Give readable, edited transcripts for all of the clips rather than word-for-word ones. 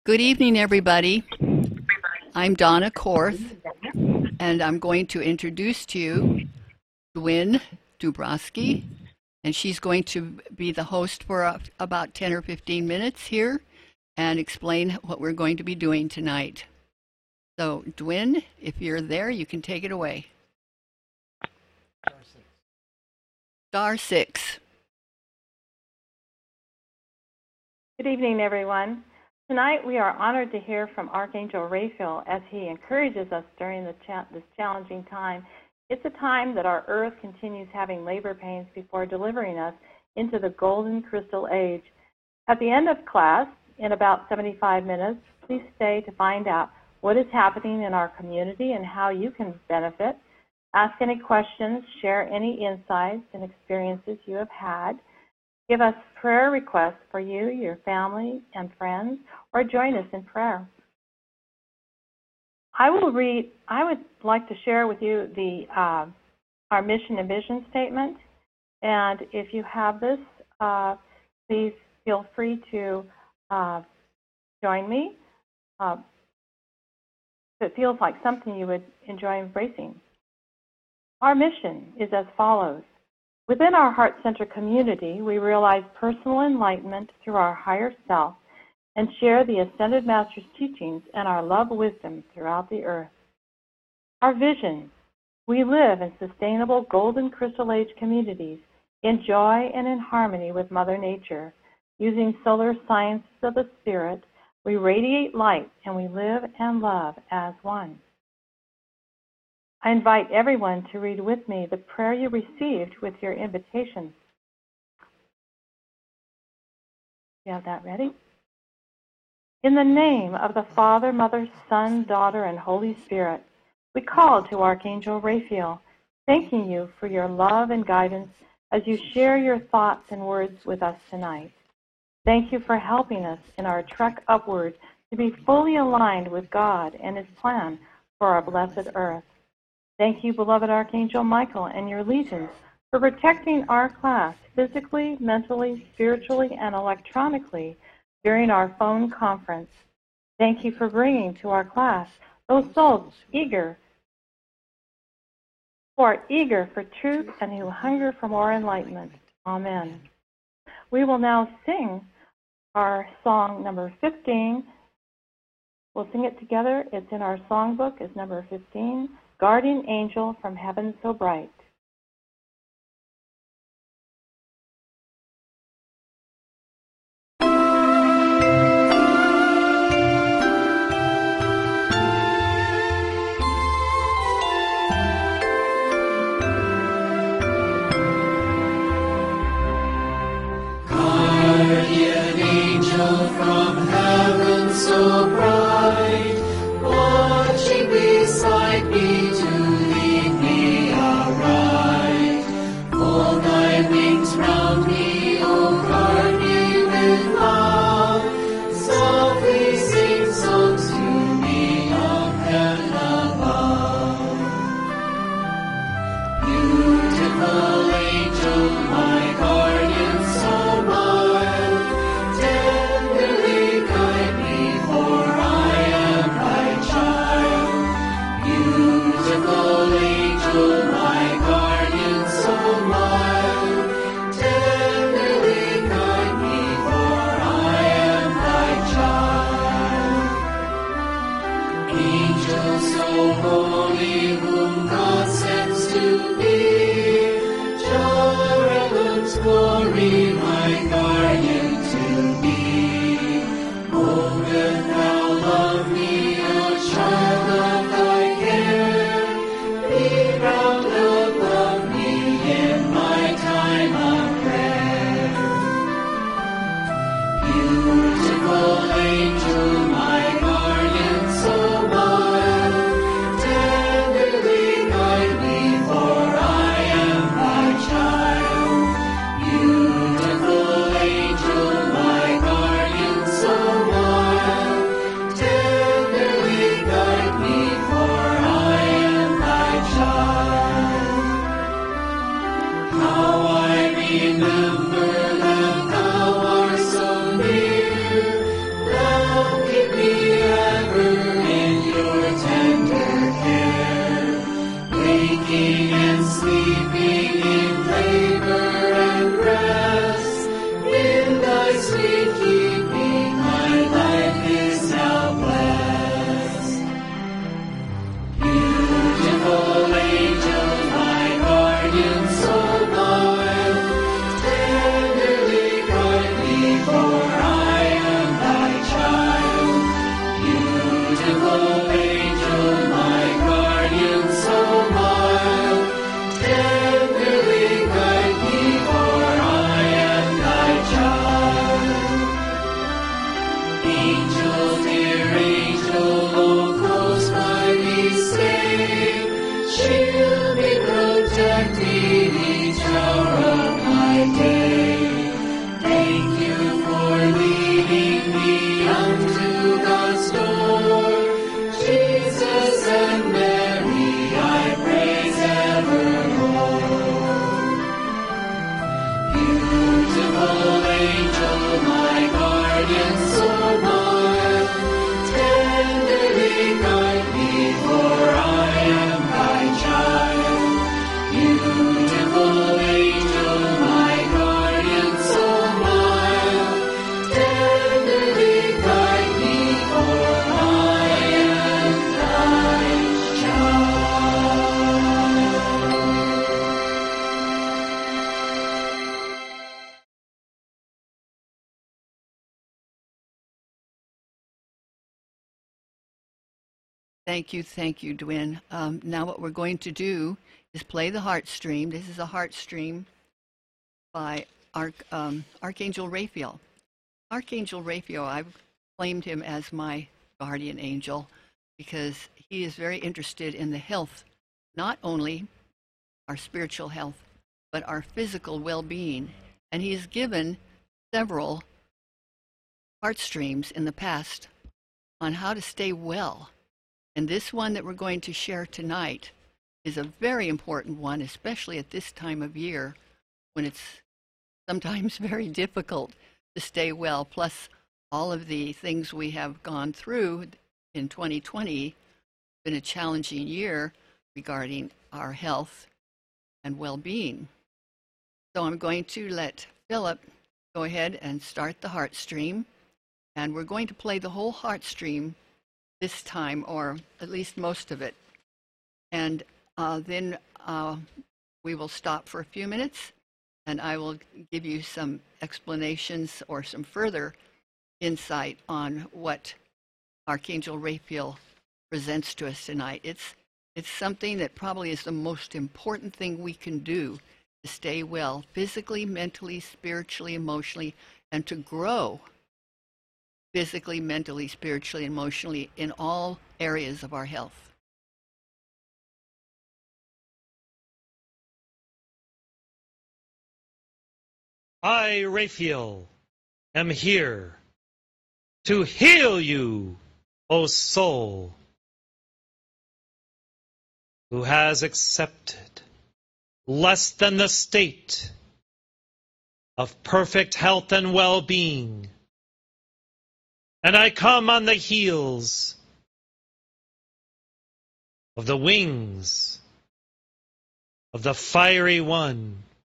Good evening, everybody. I'm Donna Korth, and I'm going to introduce to you Dwin Dubrowski, and she's going to be the host for about 10 or 15 minutes here and explain what we're going to be doing tonight. So, Dwin, if you're there, you can take it away. Star six. Good evening, everyone. Tonight we are honored to hear from Archangel Raphael as he encourages us during this challenging time. It's a time that our Earth continues having labor pains before delivering us into the golden crystal age. At the end of class, in about 75 minutes, please stay to find out what is happening in our community and how you can benefit. Ask any questions, share any insights and experiences you have had. Give us prayer requests for you, your family, and friends, or join us in prayer. I would like to share with you our mission and vision statement. And if you have this, please feel free to join me. If it feels like something you would enjoy embracing. Our mission is as follows. Within our Heart Center community, we realize personal enlightenment through our higher self and share the Ascended Master's teachings and our love wisdom throughout the earth. Our vision, we live in sustainable golden crystal age communities in joy and in harmony with Mother Nature. Using solar sciences of the spirit, we radiate light and we live and love as one. I invite everyone to read with me the prayer you received with your invitation. You have that ready? In the name of the Father, Mother, Son, Daughter, and Holy Spirit, we call to Archangel Raphael, thanking you for your love and guidance as you share your thoughts and words with us tonight. Thank you for helping us in our trek upward to be fully aligned with God and His plan for our blessed earth. Thank you, beloved Archangel Michael and your legions, for protecting our class physically, mentally, spiritually, and electronically during our phone conference. Thank you for bringing to our class those souls who are eager for truth and who hunger for more enlightenment. Amen. We will now sing our song number 15. We'll sing it together. It's in our songbook. It's number 15. Guardian Angel from Heaven So Bright. Guardian Angel from Heaven So Bright, watching beside me. Round me, O guard me with love, softly sing songs to me of heaven above. Beautiful angel, my guardian so mild, tenderly guide me, for I am thy child. Use keep me ever in your tender care, waking and sleeping in labor and rest. In thy sweet keeping, my life is now blessed. Beautiful angel, my guardian so mild, tenderly guide me, for I am thy child. Beautiful angel, my guardian so mild, tenderly guide me, for I am thy child. Angel, dear angel, oh close by me stay, shield me, protect me each hour of my day. Thank you for leading me unto God's door. Jesus and Mary, I praise evermore. Beautiful angel, my guardian so mild, tenderly guide me, for I am thy child. Beautiful angel, my guardian so mild, tenderly guide me, for I am thy child. Thank you, Dwin. Now what we're going to do is play the Heart Stream. This is a Heart Stream by Archangel Raphael. Archangel Raphael, I've claimed him as my guardian angel because he is very interested in the health, not only our spiritual health, but our physical well-being. And he has given several heart streams in the past on how to stay well. And this one that we're going to share tonight is a very important one, especially at this time of year when it's sometimes very difficult to stay well. Plus, all of the things we have gone through in 2020, been a challenging year regarding our health and well-being. So I'm going to let Philip go ahead and start the Heart Stream. And we're going to play the whole Heart Stream this time, or at least most of it. And then we will stop for a few minutes, and I will give you some explanations or some further insight on what Archangel Raphael presents to us tonight. It's something that probably is the most important thing we can do to stay well, physically, mentally, spiritually, emotionally, and to grow physically, mentally, spiritually, emotionally in all areas of our health. I, Raphael, am here to heal you, O soul, who has accepted less than the state of perfect health and well-being. And I come on the heels of the wings of the fiery one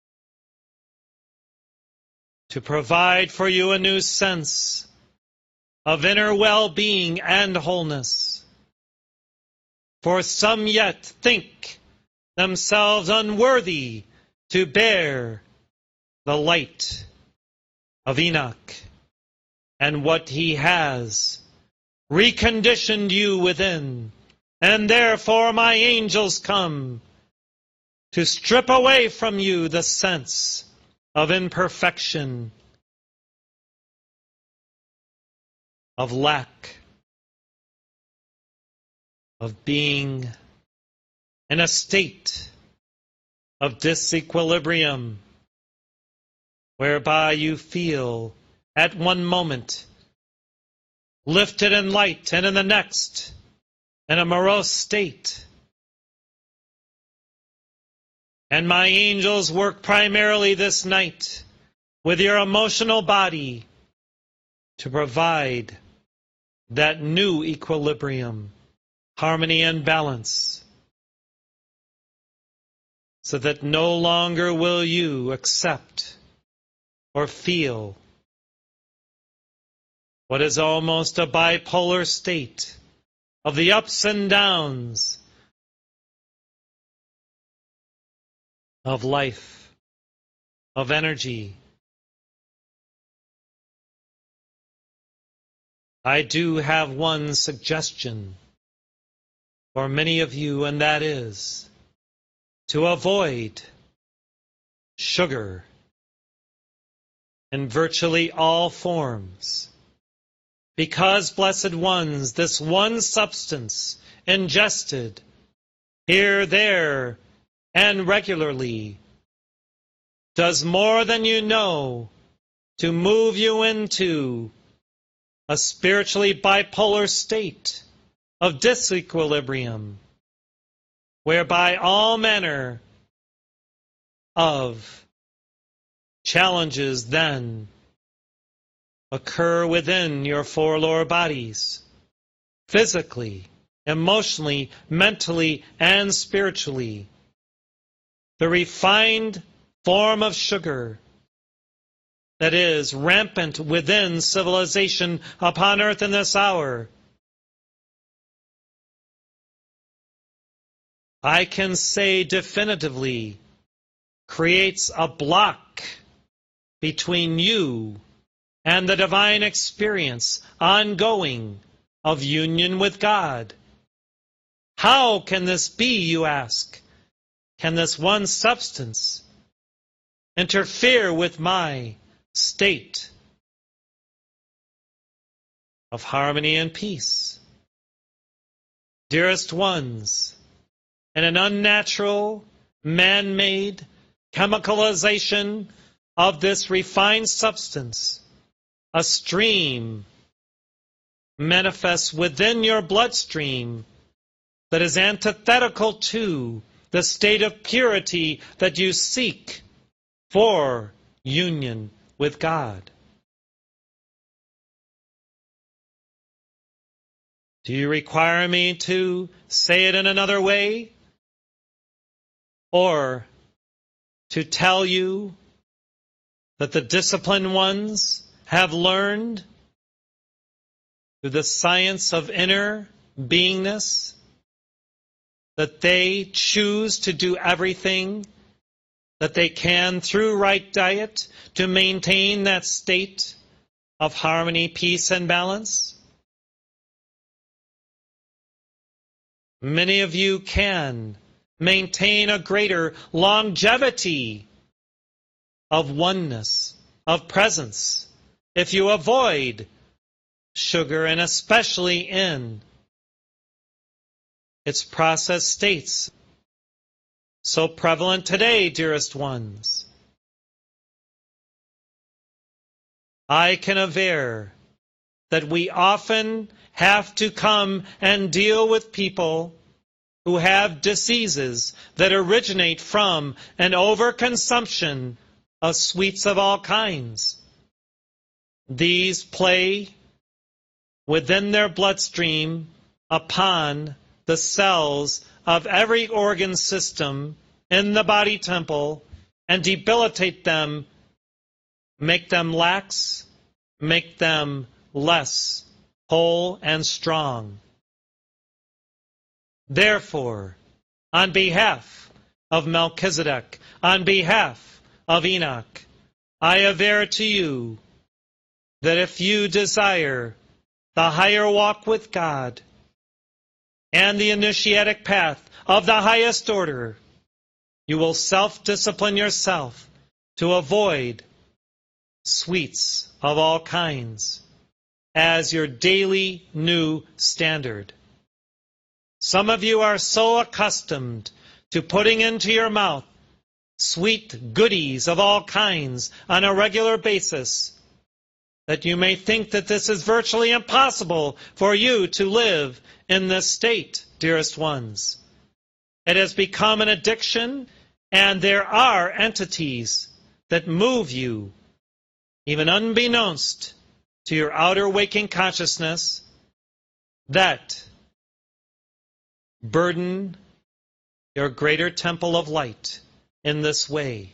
to provide for you a new sense of inner well-being and wholeness. For some yet think themselves unworthy to bear the light of Enoch and what he has reconditioned you within. And therefore my angels come to strip away from you the sense of imperfection, of lack, of being in a state of disequilibrium, whereby you feel at one moment lifted in light and in the next in a morose state. And my angels work primarily this night with your emotional body to provide that new equilibrium, harmony, and balance, so that no longer will you accept or feel what is almost a bipolar state of the ups and downs of life, of energy. I do have one suggestion for many of you, and that is to avoid sugar in virtually all forms. Because, blessed ones, this one substance ingested here, there, and regularly does more than you know to move you into a spiritually bipolar state of disequilibrium, whereby all manner of challenges then occur within your four lower bodies, physically, emotionally, mentally, and spiritually. The refined form of sugar that is rampant within civilization upon earth in this hour, I can say definitively, creates a block between you and the divine experience ongoing of union with God. How can this be, you ask? Can this one substance interfere with my state of harmony and peace? Dearest ones, in an unnatural, man-made chemicalization of this refined substance, a stream manifests within your bloodstream that is antithetical to the state of purity that you seek for union with God. Do you require me to say it in another way? Or to tell you that the disciplined ones have learned through the science of inner beingness that they choose to do everything that they can through right diet to maintain that state of harmony, peace, and balance? Many of you can maintain a greater longevity of oneness, of presence, if you avoid sugar, and especially in its processed states, so prevalent today, dearest ones. I can aver that we often have to come and deal with people who have diseases that originate from an overconsumption of sweets of all kinds. These play within their bloodstream upon the cells of every organ system in the body temple and debilitate them, make them lax, make them less whole and strong. Therefore, on behalf of Melchizedek, on behalf of Enoch, I aver to you that if you desire the higher walk with God and the initiatic path of the highest order, you will self-discipline yourself to avoid sweets of all kinds as your daily new standard. Some of you are so accustomed to putting into your mouth sweet goodies of all kinds on a regular basis that you may think that this is virtually impossible for you to live in this state, dearest ones. It has become an addiction, and there are entities that move you, even unbeknownst to your outer waking consciousness, that burden your greater temple of light in this way.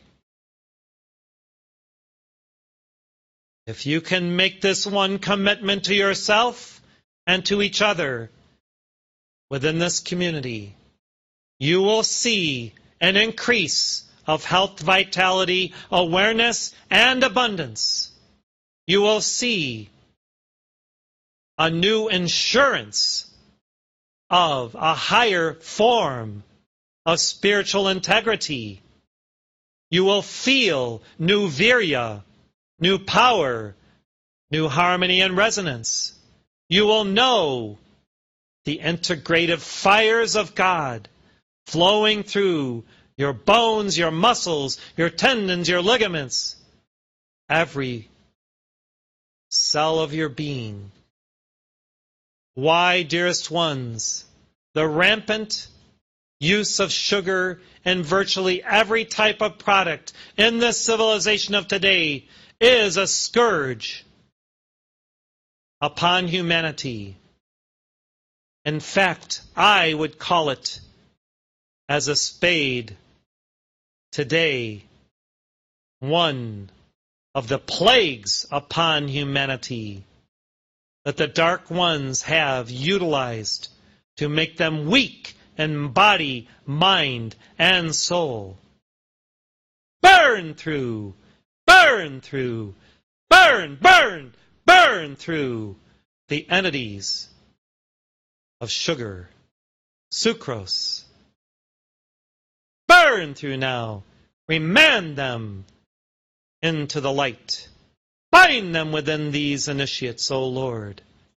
If you can make this one commitment to yourself and to each other within this community, you will see an increase of health, vitality, awareness, and abundance. You will see a new insurance of a higher form of spiritual integrity. You will feel new virya, new power, new harmony and resonance. You will know the integrative fires of God flowing through your bones, your muscles, your tendons, your ligaments, every cell of your being. Why, dearest ones, the rampant use of sugar in virtually every type of product in this civilization of today is a scourge upon humanity. In fact, I would call it as a spade today one of the plagues upon humanity that the dark ones have utilized to make them weak in body, mind, and soul. Burn through, burn through, burn, burn, burn through the entities of sugar, sucrose. Burn through now. Remand them into the light. Bind them within these initiates, O Lord.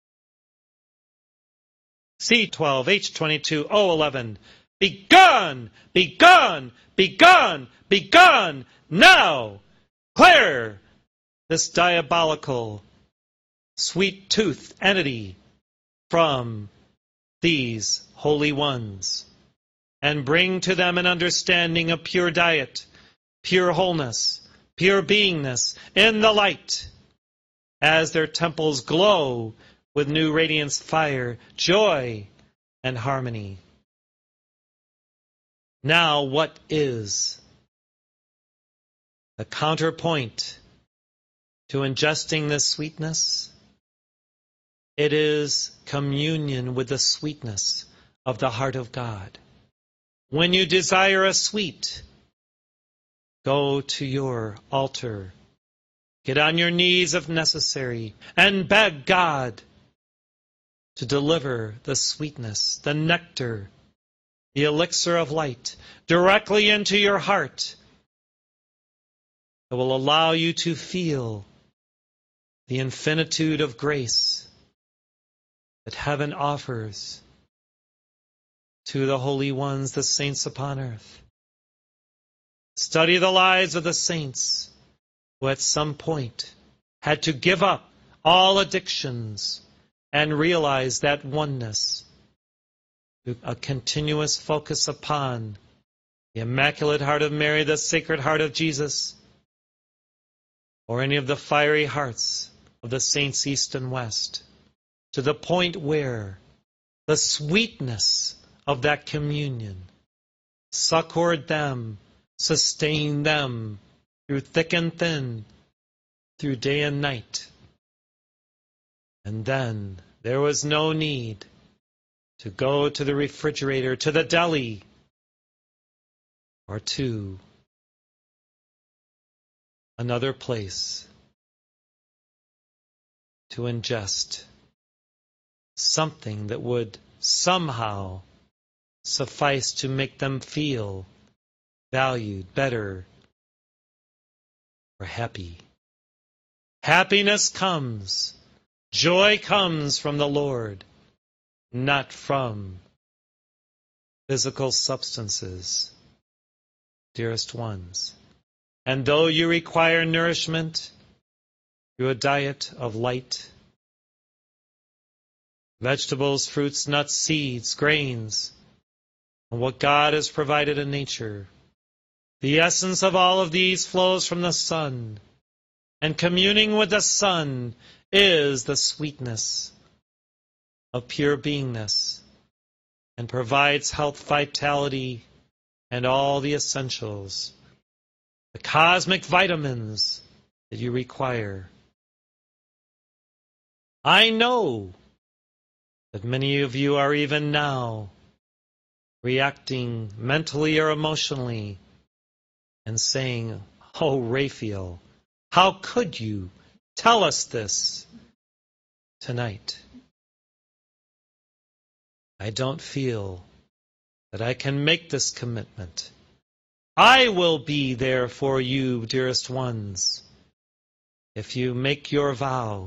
C12, H22, O11. Be gone, be gone, be gone, be gone, now. Clear this diabolical, sweet-toothed entity from these holy ones, and bring to them an understanding of pure diet, pure wholeness, pure beingness in the light, as their temples glow with new radiance, fire, joy, and harmony. Now, what is the counterpoint to ingesting this sweetness? It is communion with the sweetness of the heart of God. When you desire a sweet, go to your altar, get on your knees if necessary, and beg God to deliver the sweetness, the nectar, the elixir of light, directly into your heart. It will allow you to feel the infinitude of grace that heaven offers to the holy ones, the saints upon earth. Study the lives of the saints who at some point had to give up all addictions and realize that oneness, a continuous focus upon the Immaculate Heart of Mary, the Sacred Heart of Jesus, or any of the fiery hearts of the saints east and west, to the point where the sweetness of that communion succored them, sustained them through thick and thin, through day and night. And then there was no need to go to the refrigerator, to the deli, or to another place to ingest something that would somehow suffice to make them feel valued, better, or happy. Happiness comes, joy comes from the Lord, not from physical substances, dearest ones. And though you require nourishment through a diet of light, vegetables, fruits, nuts, seeds, grains, and what God has provided in nature, the essence of all of these flows from the sun, and communing with the sun is the sweetness of pure beingness and provides health, vitality, and all the essentials, the cosmic vitamins that you require. I know that many of you are even now reacting mentally or emotionally and saying, "Oh, Raphael, how could you tell us this tonight?" I don't feel that I can make this commitment. I will be there for you, dearest ones, if you make your vow.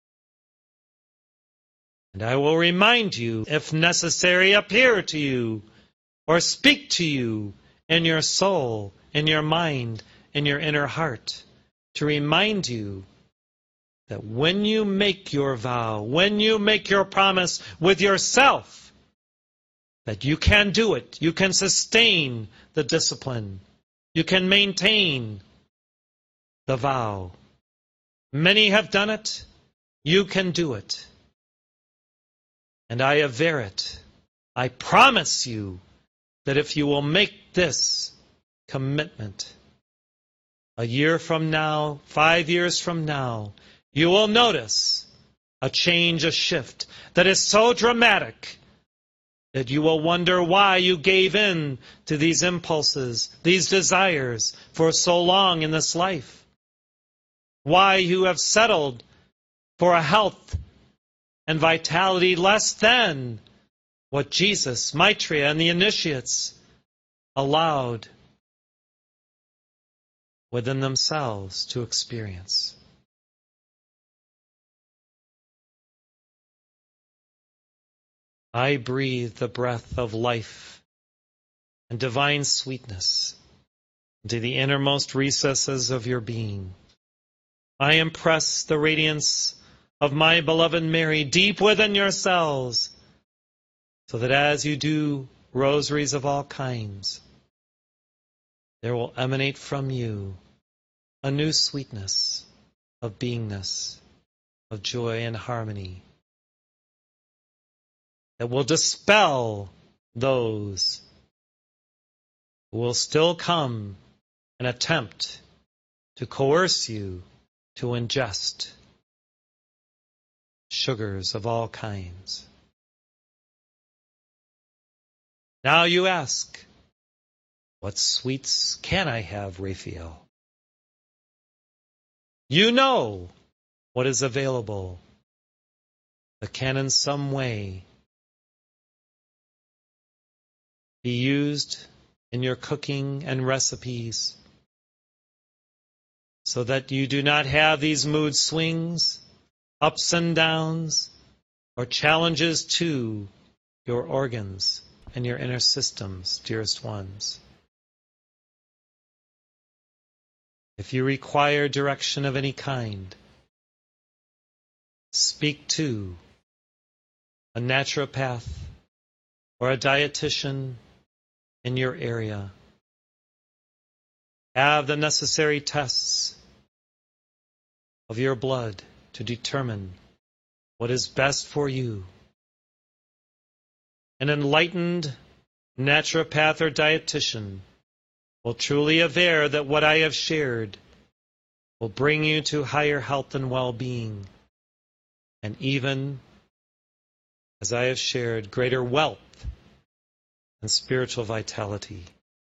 And I will remind you, if necessary, appear to you or speak to you in your soul, in your mind, in your inner heart, to remind you that when you make your vow, when you make your promise with yourself, that you can do it, you can sustain the discipline, you can maintain the vow. Many have done it, you can do it. And I aver it. I promise you that if you will make this commitment, a year from now, 5 years from now, you will notice a change, a shift that is so dramatic that you will wonder why you gave in to these impulses, these desires for so long in this life. Why you have settled for a health and vitality less than what Jesus, Maitreya, and the initiates allowed within themselves to experience. I breathe the breath of life and divine sweetness into the innermost recesses of your being. I impress the radiance of my beloved Mary deep within your cells, so that as you do rosaries of all kinds, there will emanate from you a new sweetness of beingness, of joy and harmony, that will dispel those who will still come and attempt to coerce you to ingest sugars of all kinds. Now you ask, what sweets can I have, Raphael? You know what is available that can in some way be used in your cooking and recipes so that you do not have these mood swings, ups and downs, or challenges to your organs and your inner systems, dearest ones. If you require direction of any kind, speak to a naturopath or a dietitian in your area. Have the necessary tests of your blood to determine what is best for you. An enlightened naturopath or dietitian will truly aver that what I have shared will bring you to higher health and well-being, and even, as I have shared, greater wealth and spiritual vitality.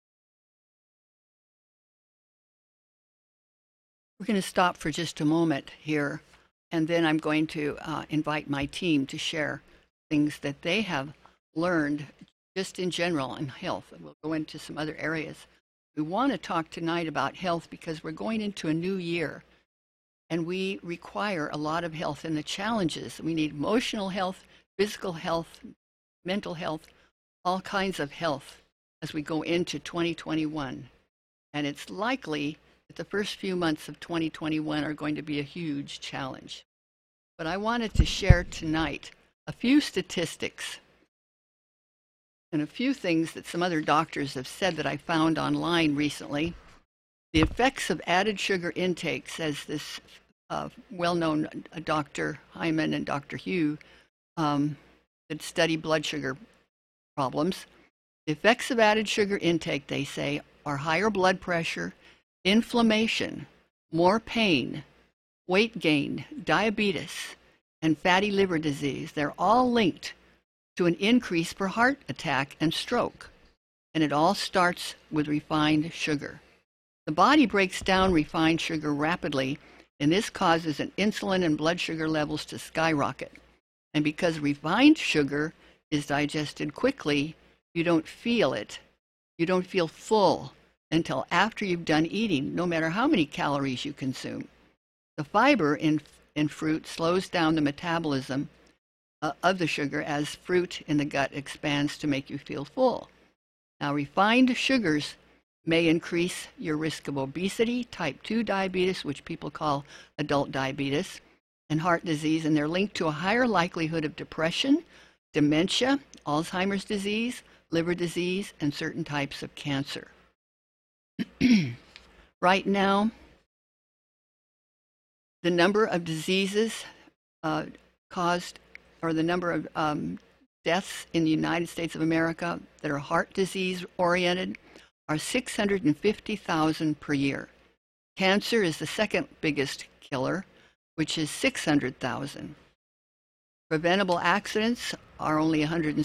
We're going to stop for just a moment here, and then I'm going to invite my team to share things that they have learned just in general in health. And we'll go into some other areas. We want to talk tonight about health because we're going into a new year, and we require a lot of health and the challenges. We need emotional health, physical health, mental health, all kinds of health as we go into 2021. And it's likely that the first few months of 2021 are going to be a huge challenge. But I wanted to share tonight a few statistics and a few things that some other doctors have said that I found online recently. The effects of added sugar intake, says this well-known Dr. Hyman and Dr. Hugh, that study blood sugar problems. The effects of added sugar intake, they say, are higher blood pressure, inflammation, more pain, weight gain, diabetes, and fatty liver disease. They're all linked to an increase for heart attack and stroke. And it all starts with refined sugar. The body breaks down refined sugar rapidly, and this causes an insulin and blood sugar levels to skyrocket. And because refined sugar is digested quickly, you don't feel it. You don't feel full until after you've done eating, no matter how many calories you consume. The fiber in fruit slows down the metabolism of the sugar as fruit in the gut expands to make you feel full. Now, refined sugars may increase your risk of obesity, type 2 diabetes, which people call adult diabetes, and heart disease, and they're linked to a higher likelihood of depression, dementia, Alzheimer's disease, liver disease, and certain types of cancer. Right now, the number of diseases caused, or the number of deaths in the United States of America that are heart disease oriented are 650,000 per year. Cancer is the second biggest killer, which is 600,000. Preventable accidents are only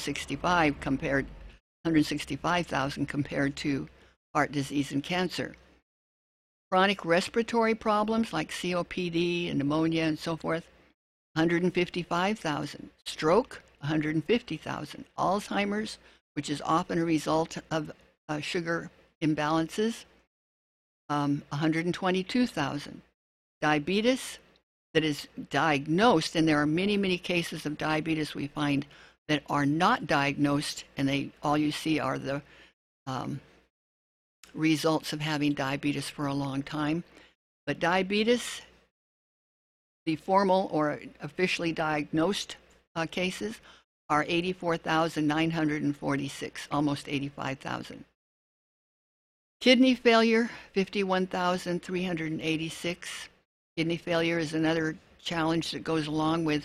165,000 compared to heart disease and cancer. Chronic respiratory problems like COPD and pneumonia and so forth, 155,000. Stroke, 150,000. Alzheimer's, which is often a result of sugar imbalances, 122,000. Diabetes that is diagnosed, and there are many, many cases of diabetes we find that are not diagnosed, and all you see are the results of having diabetes for a long time. But diabetes, the formal or officially diagnosed cases are 84,946, almost 85,000. Kidney failure, 51,386. Kidney failure is another challenge that goes along with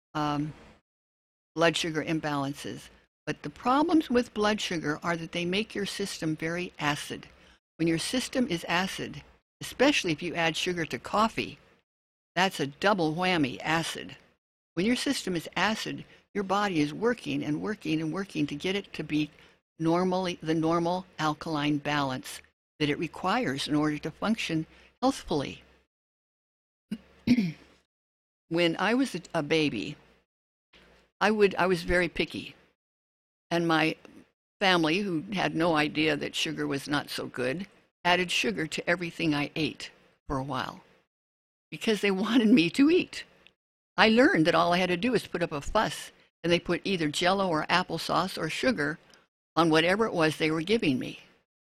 blood sugar imbalances. But the problems with blood sugar are that they make your system very acid. When your system is acid, especially if you add sugar to coffee, that's a double whammy, acid. When your system is acid, your body is working and working and working to get it to be the normal alkaline balance that it requires in order to function healthfully. When I was a baby, I was very picky. And my family, who had no idea that sugar was not so good, added sugar to everything I ate for a while because they wanted me to eat. I learned that all I had to do was put up a fuss, and they put either Jell-O or applesauce or sugar on whatever it was they were giving me.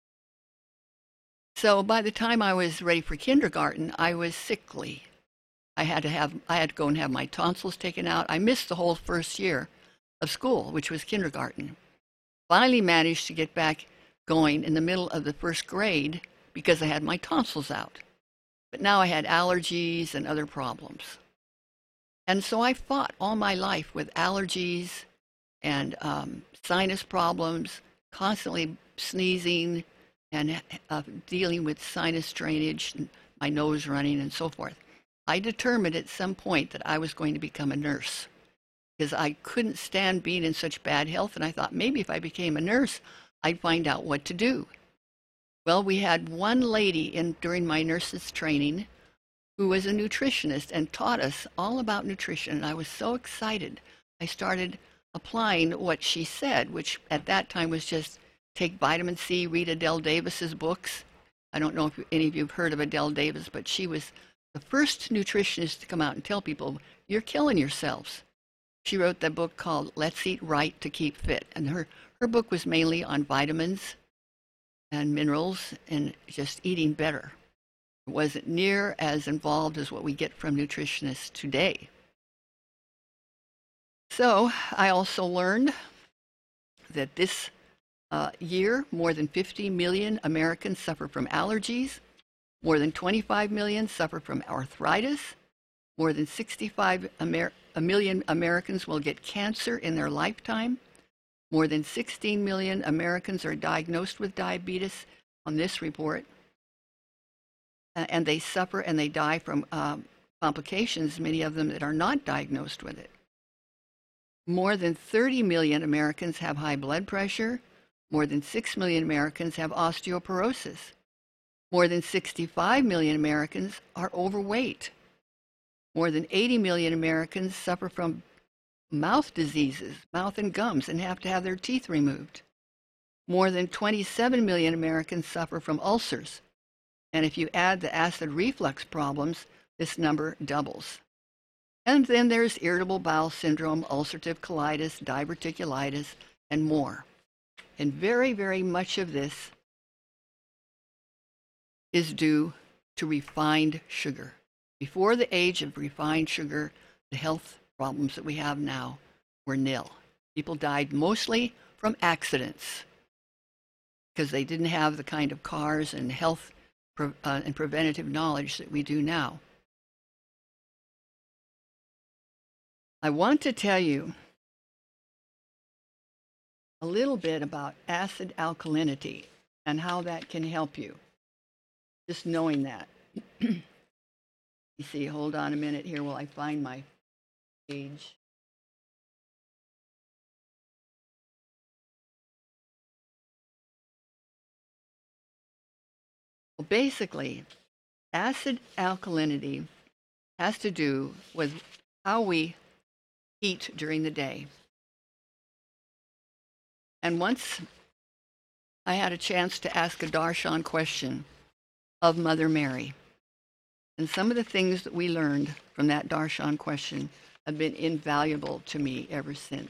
So by the time I was ready for kindergarten, I was sickly. I had to go and have my tonsils taken out. I missed the whole first year of school, which was kindergarten. Finally managed to get back going in the middle of the first grade because I had my tonsils out. But now I had allergies and other problems. And so I fought all my life with allergies and sinus problems, constantly sneezing and dealing with sinus drainage, and my nose running and so forth. I determined at some point that I was going to become a nurse because I couldn't stand being in such bad health, and I thought maybe if I became a nurse, I'd find out what to do. Well, we had one lady during my nurse's training who was a nutritionist and taught us all about nutrition, and I was so excited. I started applying what she said, which at that time was just take vitamin C, read Adele Davis's books. I don't know if any of you have heard of Adele Davis, but she was the first nutritionist to come out and tell people, you're killing yourselves. She wrote that book called Let's Eat Right to Keep Fit, and her book was mainly on vitamins and minerals and just eating better. It wasn't near as involved as what we get from nutritionists today. So I also learned that this year, more than 50 million Americans suffer from allergies, more than 25 million suffer from arthritis, more than 65 million Americans will get cancer in their lifetime. More than 16 million Americans are diagnosed with diabetes on this report. And they suffer and they die from complications, many of them that are not diagnosed with it. More than 30 million Americans have high blood pressure. More than 6 million Americans have osteoporosis. More than 65 million Americans are overweight. More than 80 million Americans suffer from mouth diseases, mouth and gums, and have to have their teeth removed. More than 27 million Americans suffer from ulcers. And if you add the acid reflux problems, this number doubles. And then there's irritable bowel syndrome, ulcerative colitis, diverticulitis, and more. And very, very much of this is due to refined sugar. Before the age of refined sugar, the health problems that we have now were nil. People died mostly from accidents because they didn't have the kind of cars and health and preventative knowledge that we do now. I want to tell you a little bit about acid alkalinity and how that can help you. Just knowing that. You see, hold on a minute here while I find my page. Well, basically, acid alkalinity has to do with how we eat during the day. And once I had a chance to ask a darshan question of Mother Mary. And some of the things that we learned from that darshan question have been invaluable to me ever since.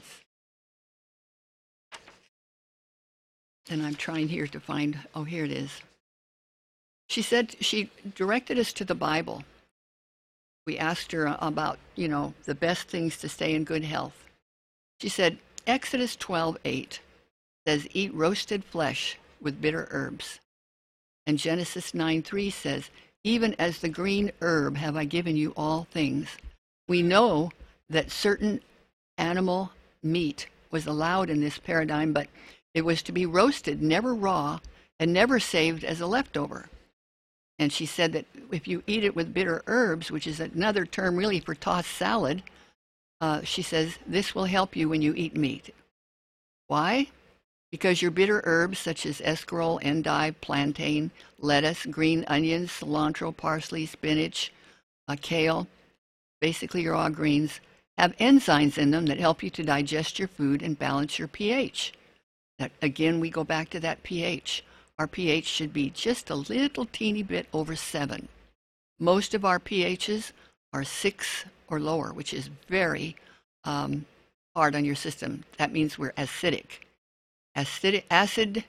And I'm trying here to find, oh, here it is. She said, she directed us to the Bible. We asked her about, the best things to stay in good health. She said, Exodus 12:8 says, eat roasted flesh with bitter herbs. And Genesis 9:3 says, even as the green herb have I given you all things. We know that certain animal meat was allowed in this paradigm, but it was to be roasted, never raw, and never saved as a leftover. And she said that if you eat it with bitter herbs, which is another term really for tossed salad, she says this will help you when you eat meat. Why? Because your bitter herbs such as escarole, endive, plantain, lettuce, green onions, cilantro, parsley, spinach, kale, basically your raw greens, have enzymes in them that help you to digest your food and balance your pH. That, again, we go back to that pH. Our pH should be just a little teeny bit over 7. Most of our pHs are 6 or lower, which is very hard on your system. That means we're acidic. Acid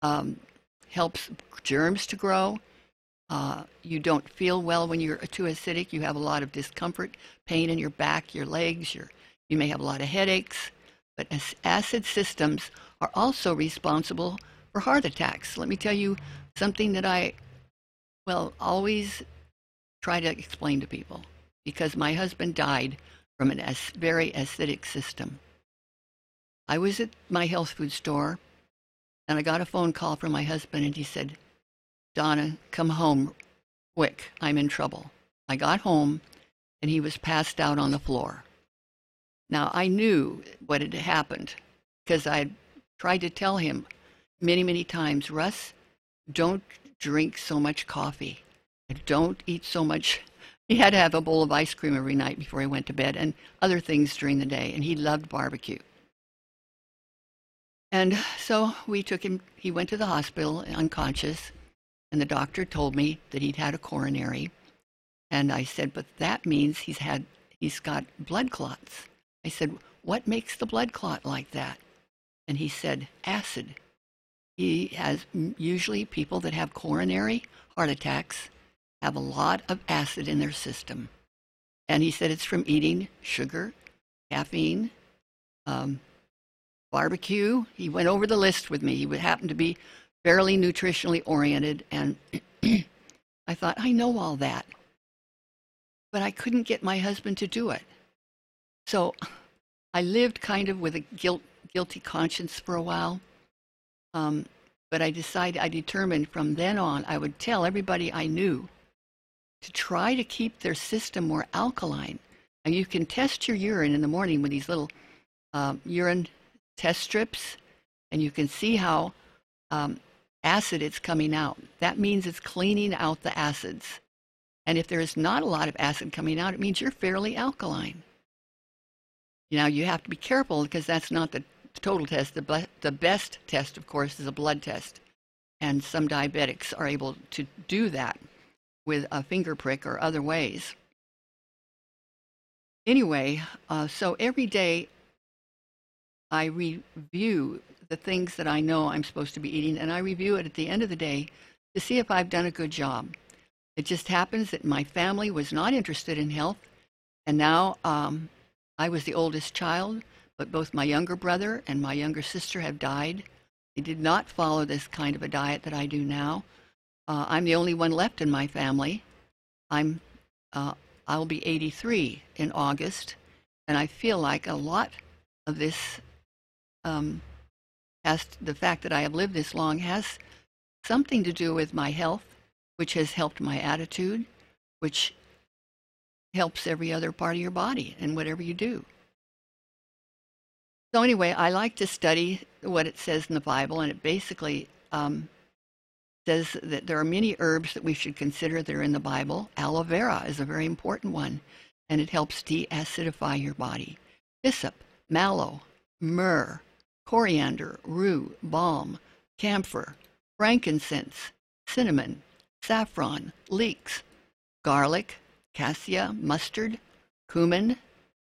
helps germs to grow. You don't feel well when you're too acidic. You have a lot of discomfort, pain in your back, your legs. You may have a lot of headaches. But acid systems are also responsible for heart attacks. Let me tell you something that I always try to explain to people, because my husband died from a very acidic system. I was at my health food store, and I got a phone call from my husband, and he said, Donna, come home quick, I'm in trouble. I got home, and he was passed out on the floor. Now, I knew what had happened, because I tried to tell him many, many times, Russ, don't drink so much coffee. Don't eat so much. He had to have a bowl of ice cream every night before he went to bed, and other things during the day, and he loved barbecue. And so we took him, he went to the hospital unconscious, and the doctor told me that he'd had a coronary. And I said, but that means he's got blood clots. I said, what makes the blood clot like that? And he said, acid. He has, usually people that have coronary heart attacks have a lot of acid in their system. And he said it's from eating sugar, caffeine, barbecue. He went over the list with me. He would happen to be fairly nutritionally oriented. And I thought, I know all that. But I couldn't get my husband to do it. So I lived kind of with a guilty conscience for a while. But I determined from then on, I would tell everybody I knew to try to keep their system more alkaline. And you can test your urine in the morning with these little urine test strips, and you can see how acid it's coming out. That means it's cleaning out the acids. And if there is not a lot of acid coming out, it means you're fairly alkaline. Now, you have to be careful because that's not the total test. The best test, of course, is a blood test. And some diabetics are able to do that with a finger prick or other ways. Anyway, so every day I review the things that I know I'm supposed to be eating, and I review it at the end of the day to see if I've done a good job. It just happens that my family was not interested in health, and now I was the oldest child, but both my younger brother and my younger sister have died. They did not follow this kind of a diet that I do now. I'm the only one left in my family. I'll be 83 in August, and I feel like a lot of this, the fact that I have lived this long has something to do with my health, which has helped my attitude, which helps every other part of your body and whatever you do. So anyway, I like to study what it says in the Bible, and it basically says that there are many herbs that we should consider that are in the Bible. Aloe vera is a very important one, and it helps de-acidify your body. Hyssop, mallow, myrrh, coriander, rue, balm, camphor, frankincense, cinnamon, saffron, leeks, garlic, cassia, mustard, cumin,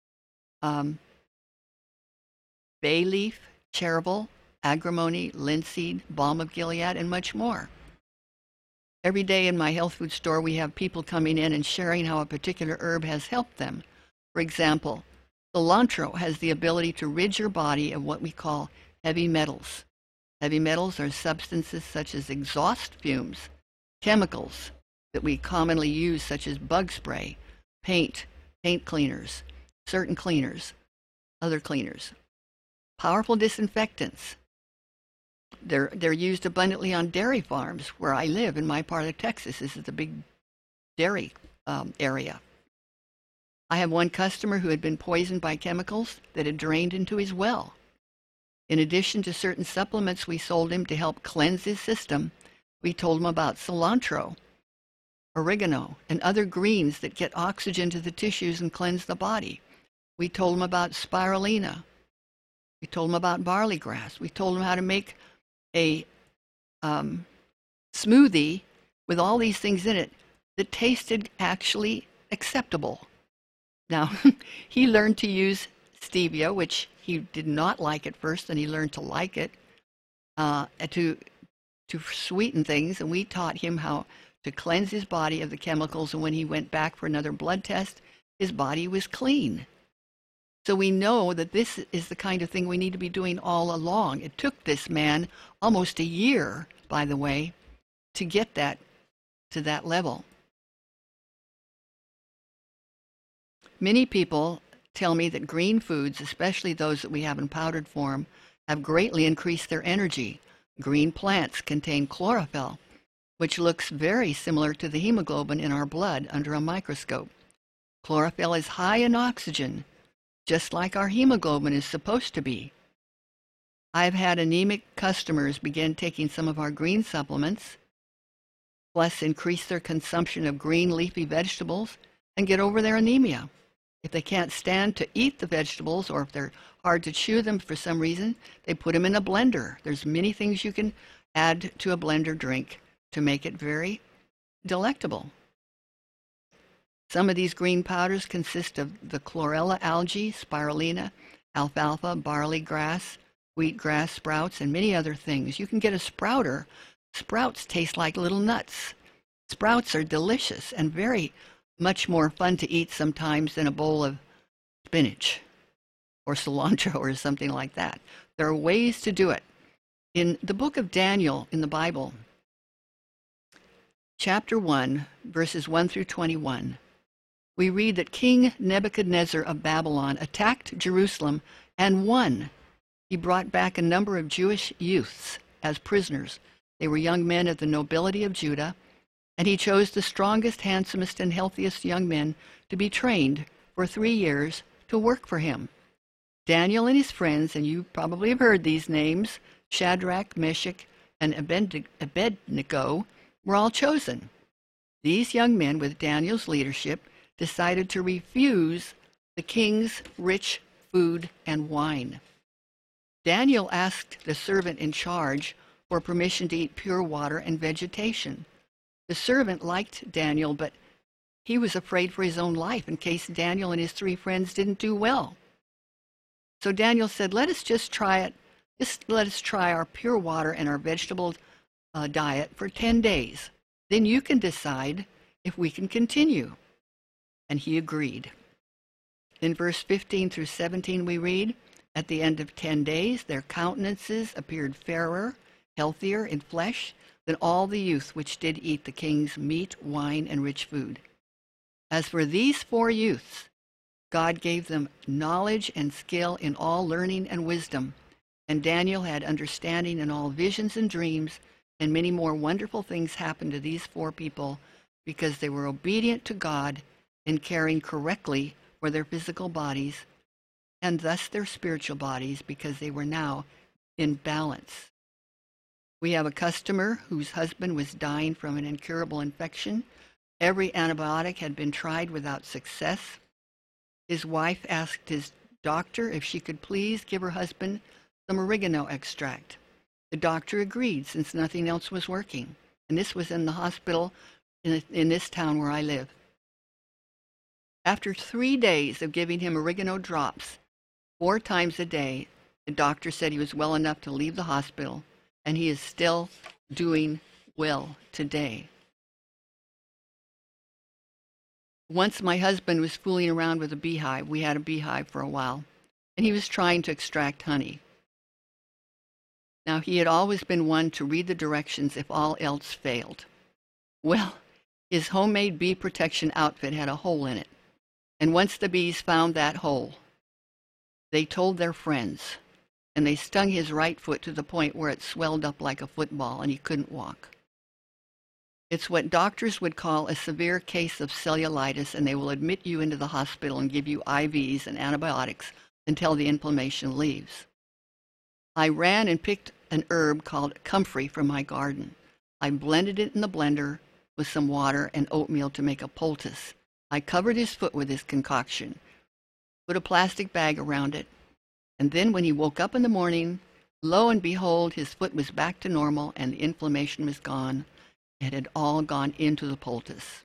bay leaf, chervil, agrimony, linseed, balm of Gilead, and much more. Every day in my health food store, we have people coming in and sharing how a particular herb has helped them. For example, cilantro has the ability to rid your body of what we call heavy metals. Heavy metals are substances such as exhaust fumes, chemicals that we commonly use such as bug spray, paint cleaners, certain cleaners, other cleaners. Powerful disinfectants. They're used abundantly on dairy farms where I live in my part of Texas. This is a big dairy area. I have one customer who had been poisoned by chemicals that had drained into his well. In addition to certain supplements we sold him to help cleanse his system, we told him about cilantro, oregano, and other greens that get oxygen to the tissues and cleanse the body. We told him about spirulina. We told him about barley grass. We told him how to make a smoothie with all these things in it that tasted actually acceptable. Now, he learned to use stevia, which he did not like at first, and he learned to like it, to sweeten things, and we taught him how to cleanse his body of the chemicals, and when he went back for another blood test, his body was clean. So we know that this is the kind of thing we need to be doing all along. It took this man almost a year, by the way, to get that to that level. Many people tell me that green foods, especially those that we have in powdered form, have greatly increased their energy. Green plants contain chlorophyll, which looks very similar to the hemoglobin in our blood under a microscope. Chlorophyll is high in oxygen, just like our hemoglobin is supposed to be. I've had anemic customers begin taking some of our green supplements, plus increase their consumption of green leafy vegetables, and get over their anemia. If they can't stand to eat the vegetables, or if they're hard to chew them for some reason, they put them in a blender. There's many things you can add to a blender drink to make it very delectable. Some of these green powders consist of the chlorella algae, spirulina, alfalfa, barley grass, wheatgrass sprouts, and many other things. You can get a sprouter. Sprouts taste like little nuts. Sprouts are delicious and very much more fun to eat sometimes than a bowl of spinach or cilantro or something like that. There are ways to do it. In the book of Daniel in the Bible, chapter 1, verses 1 through 21, we read that King Nebuchadnezzar of Babylon attacked Jerusalem and won. He brought back a number of Jewish youths as prisoners. They were young men of the nobility of Judah, and he chose the strongest, handsomest, and healthiest young men to be trained for 3 years to work for him. Daniel and his friends, and you probably have heard these names, Shadrach, Meshach, and Abednego, were all chosen. These young men, with Daniel's leadership, decided to refuse the king's rich food and wine. Daniel asked the servant in charge for permission to eat pure water and vegetation. The servant liked Daniel, but he was afraid for his own life in case Daniel and his 3 friends didn't do well. So Daniel said, let us just try it. Just let us try our pure water and our vegetable diet for 10 days. Then you can decide if we can continue. And he agreed. In verse 15 through 17 we read, at the end of 10 days their countenances appeared fairer, healthier in flesh than all the youth which did eat the king's meat, wine, and rich food. As for these 4 youths, God gave them knowledge and skill in all learning and wisdom, and Daniel had understanding in all visions and dreams, and many more wonderful things happened to these 4 people because they were obedient to God in caring correctly for their physical bodies, and thus their spiritual bodies, because they were now in balance. We have a customer whose husband was dying from an incurable infection. Every antibiotic had been tried without success. His wife asked his doctor if she could please give her husband some oregano extract. The doctor agreed, since nothing else was working. And this was in the hospital in this town where I live. After 3 days of giving him oregano drops 4 times a day, the doctor said he was well enough to leave the hospital, and he is still doing well today. Once my husband was fooling around with a beehive. We had a beehive for a while, and he was trying to extract honey. Now, he had always been one to read the directions if all else failed. Well, his homemade bee protection outfit had a hole in it, and once the bees found that hole, they told their friends, and they stung his right foot to the point where it swelled up like a football and he couldn't walk. It's what doctors would call a severe case of cellulitis, and they will admit you into the hospital and give you IVs and antibiotics until the inflammation leaves. I ran and picked an herb called comfrey from my garden. I blended it in the blender with some water and oatmeal to make a poultice. I covered his foot with this concoction, put a plastic bag around it, and then when he woke up in the morning, lo and behold, his foot was back to normal and the inflammation was gone. It had all gone into the poultice.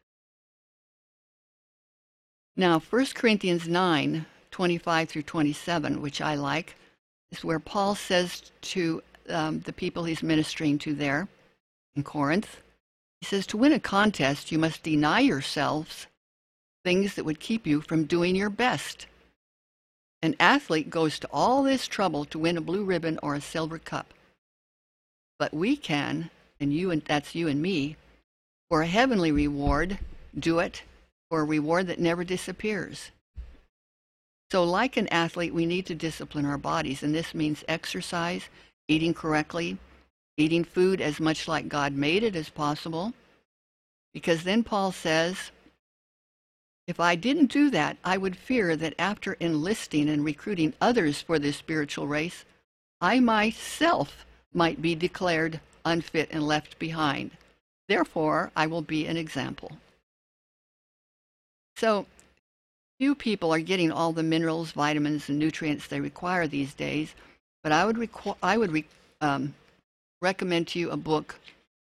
Now, 1 Corinthians 9:25 through 27, which I like, is where Paul says to the people he's ministering to there in Corinth, he says, to win a contest, you must deny yourselves things that would keep you from doing your best. An athlete goes to all this trouble to win a blue ribbon or a silver cup. But we can, and that's you and me, for a heavenly reward, do it for a reward that never disappears. So like an athlete, we need to discipline our bodies, and this means exercise, eating correctly, eating food as much like God made it as possible, because then Paul says, if I didn't do that, I would fear that after enlisting and recruiting others for this spiritual race, I myself might be declared unfit and left behind. Therefore, I will be an example. So, few people are getting all the minerals, vitamins, and nutrients they require these days, but I would recommend to you a book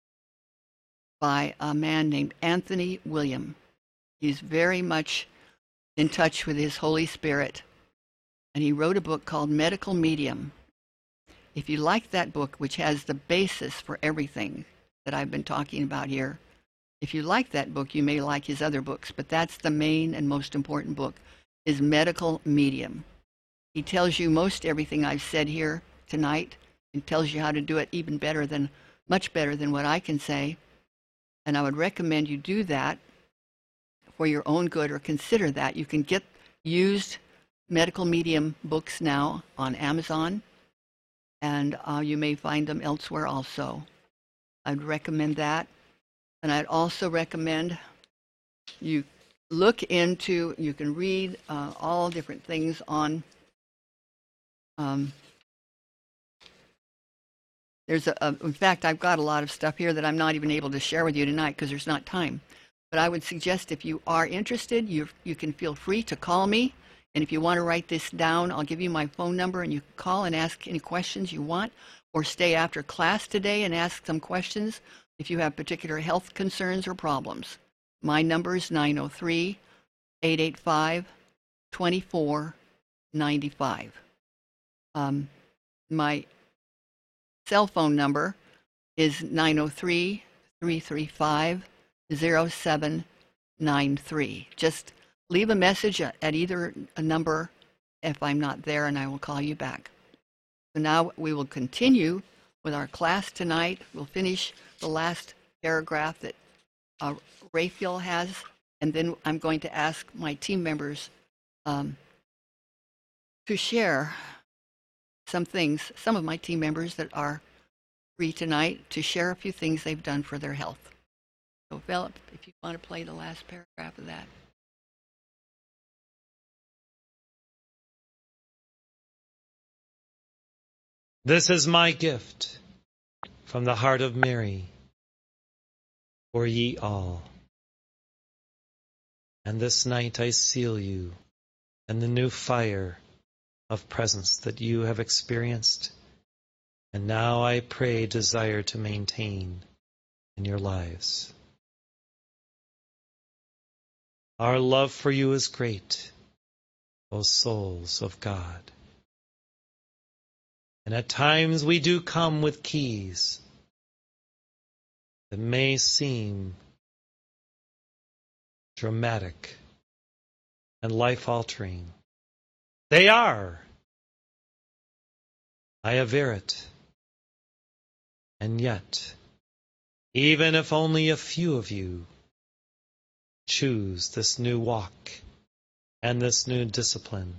by a man named Anthony William. He's very much in touch with his Holy Spirit, and he wrote a book called Medical Medium. If you like that book, which has the basis for everything that I've been talking about here, if you like that book, you may like his other books, but that's the main and most important book, is Medical Medium. He tells you most everything I've said here tonight, and tells you how to do it even better than, much better than what I can say. And I would recommend you do that for your own good, or consider that. You can get used medical medium books now on Amazon, and you may find them elsewhere also. I'd recommend that. And I'd also recommend you look into, you can read all different things on, in fact, I've got a lot of stuff here that I'm not even able to share with you tonight because there's not time. But I would suggest if you are interested, you can feel free to call me. And if you want to write this down, I'll give you my phone number, and you can call and ask any questions you want, or stay after class today and ask some questions if you have particular health concerns or problems. My number is 903-885-2495. My cell phone number is 903-335-0793. Just leave a message at either a number if I'm not there, and I will call you back. So now we will continue with our class tonight. We'll finish the last paragraph that Raphael has, and then I'm going to ask my team members to share some things, some of my team members that are free tonight, to share a few things they've done for their health. So Philip, if you want to play the last paragraph of that. This is my gift from the heart of Mary for ye all. And this night I seal you in the new fire of presence that you have experienced, and now I pray desire to maintain in your lives. Our love for you is great, O souls of God. And at times we do come with keys that may seem dramatic and life-altering. They are. I aver it. And yet, even if only a few of you choose this new walk and this new discipline,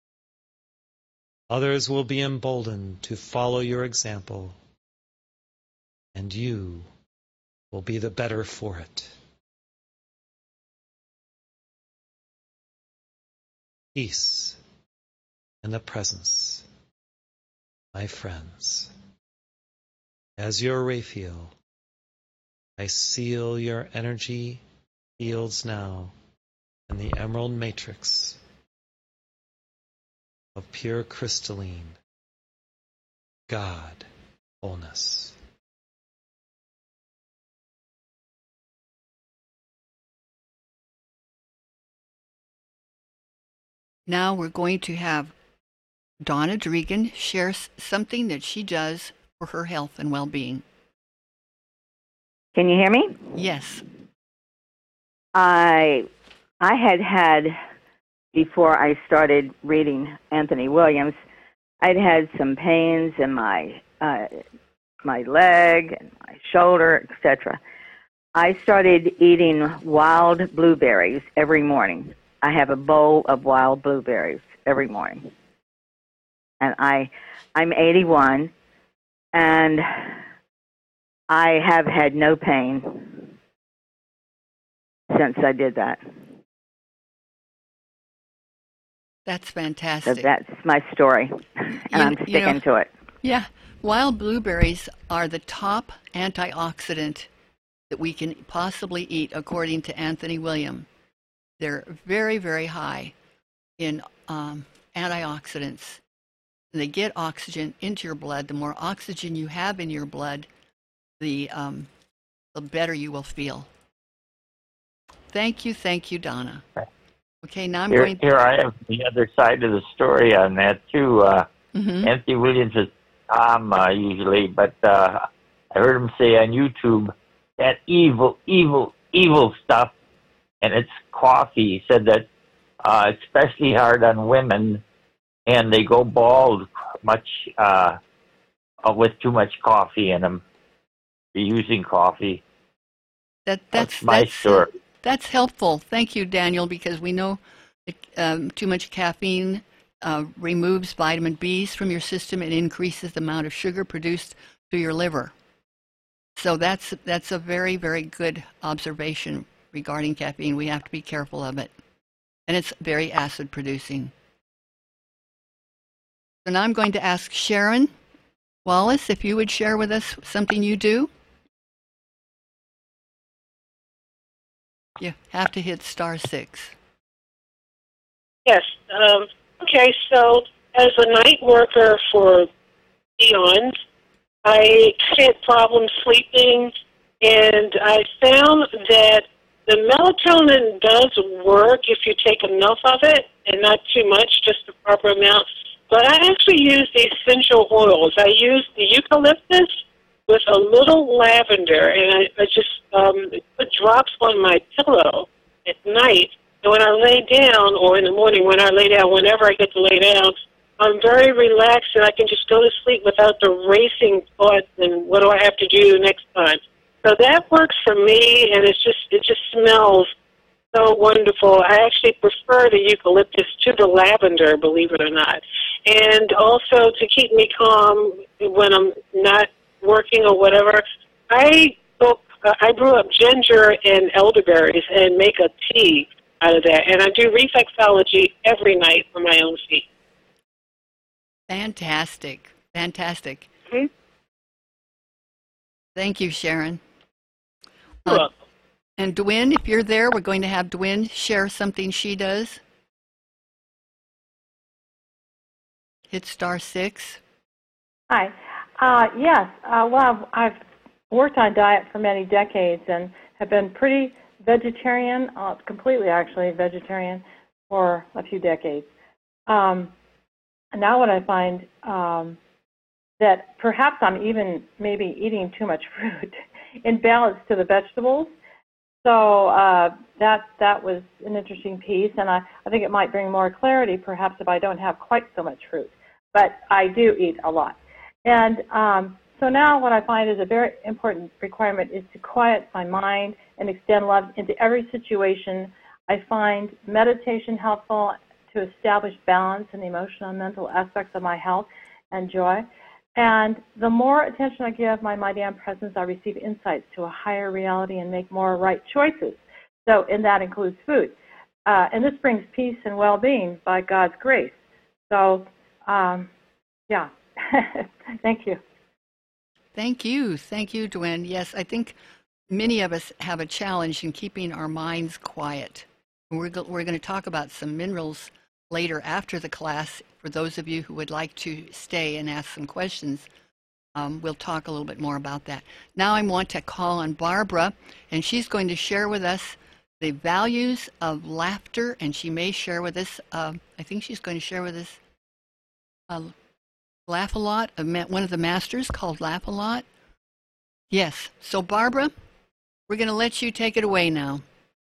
others will be emboldened to follow your example, and you will be the better for it. Peace in the presence, my friends. As your Raphael, I seal your energy fields now in the emerald matrix of pure crystalline God wholeness. Now we're going to have Donna Dregan share something that she does for her health and well-being. Can you hear me? Yes. I had before I started reading Anthony Williams, I'd had some pains in my leg and my shoulder, etc. I started eating wild blueberries every morning. I have a bowl of wild blueberries every morning. And I'm 81, and I have had no pain since I did that. That's fantastic. So that's my story, and I'm sticking to it. Yeah. Wild blueberries are the top antioxidant that we can possibly eat, according to Anthony Williams. They're very, very high in antioxidants. And they get oxygen into your blood. The more oxygen you have in your blood, the better you will feel. Thank you, Donna. Okay, now Here I have the other side of the story on that too. Anthony Williams is Tom usually, but I heard him say on YouTube that evil stuff, and it's coffee. He said that especially hard on women, and they go bald much with too much coffee in them. Using coffee. That's my story. that's helpful. Thank you, Daniel, because we know that, too much caffeine removes vitamin Bs from your system and increases the amount of sugar produced through your liver. So that's a very, very good observation regarding caffeine. We have to be careful of it. And it's very acid producing. So now I'm going to ask Sharon Wallace if you would share with us something you do. You have to hit *6. Yes. Okay, so as a night worker for eons, I had problems sleeping, and I found that the melatonin does work if you take enough of it, and not too much, just the proper amount. But I actually use the essential oils. I use the eucalyptus with a little lavender, and I just put drops on my pillow at night. And when I lay down, or in the morning when I lay down, whenever I get to lay down, I'm very relaxed, and I can just go to sleep without the racing thoughts and what do I have to do next time. So that works for me, and it just smells so wonderful. I actually prefer the eucalyptus to the lavender, believe it or not. And also to keep me calm when I'm not working or whatever, I brew up ginger and elderberries and make a tea out of that. And I do reflexology every night for my own feet. Fantastic. Fantastic. Okay. Thank you, Sharon. You're welcome. And Dwin, if you're there, we're going to have Dwin share something she does. Hit *6. Hi. Yes. Well, I've worked on diet for many decades and have been pretty vegetarian, completely actually vegetarian, for a few decades. And now what I find that perhaps I'm even maybe eating too much fruit in balance to the vegetables. So that was an interesting piece, and I think it might bring more clarity perhaps if I don't have quite so much fruit. But I do eat a lot. And so now what I find is a very important requirement is to quiet my mind and extend love into every situation. I find meditation helpful to establish balance in the emotional and mental aspects of my health and joy. And the more attention I give my mighty own presence, I receive insights to a higher reality and make more right choices. So, and that includes food. And this brings peace and well-being by God's grace. So, yeah. Thank you. Thank you. Thank you, Dwin. Yes, I think many of us have a challenge in keeping our minds quiet. We're going to talk about some minerals later after the class. For those of you who would like to stay and ask some questions, we'll talk a little bit more about that. Now I want to call on Barbara, and she's going to share with us the values of laughter, and she may share with us, I think she's going to share with us Laugh a Lot, one of the masters called Laugh a Lot. Yes, so Barbara, we're going to let you take it away now.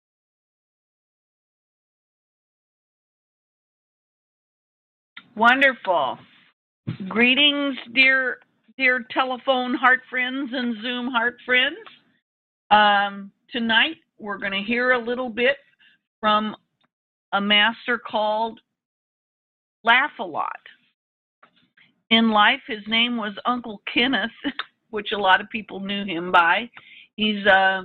Wonderful. Greetings, dear telephone heart friends and Zoom heart friends. Tonight, we're going to hear a little bit from a master called Laugh a Lot. In life, his name was Uncle Kenneth, which a lot of people knew him by. He's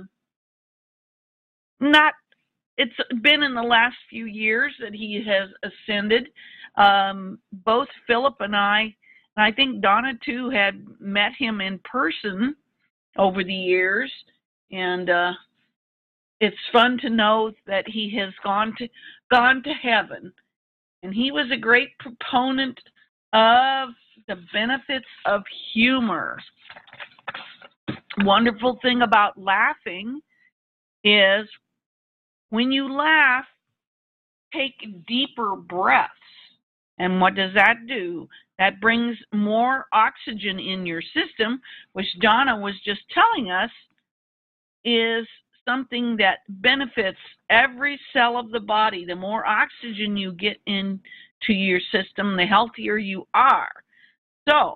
it's been in the last few years that he has ascended. Both Philip and I think Donna too, had met him in person over the years, and it's fun to know that he has gone to heaven. And he was a great proponent of the benefits of humor. Wonderful thing about laughing is when you laugh, take deeper breaths. And what does that do? That brings more oxygen in your system, which Donna was just telling us is something that benefits every cell of the body. The more oxygen you get into your system, the healthier you are. So,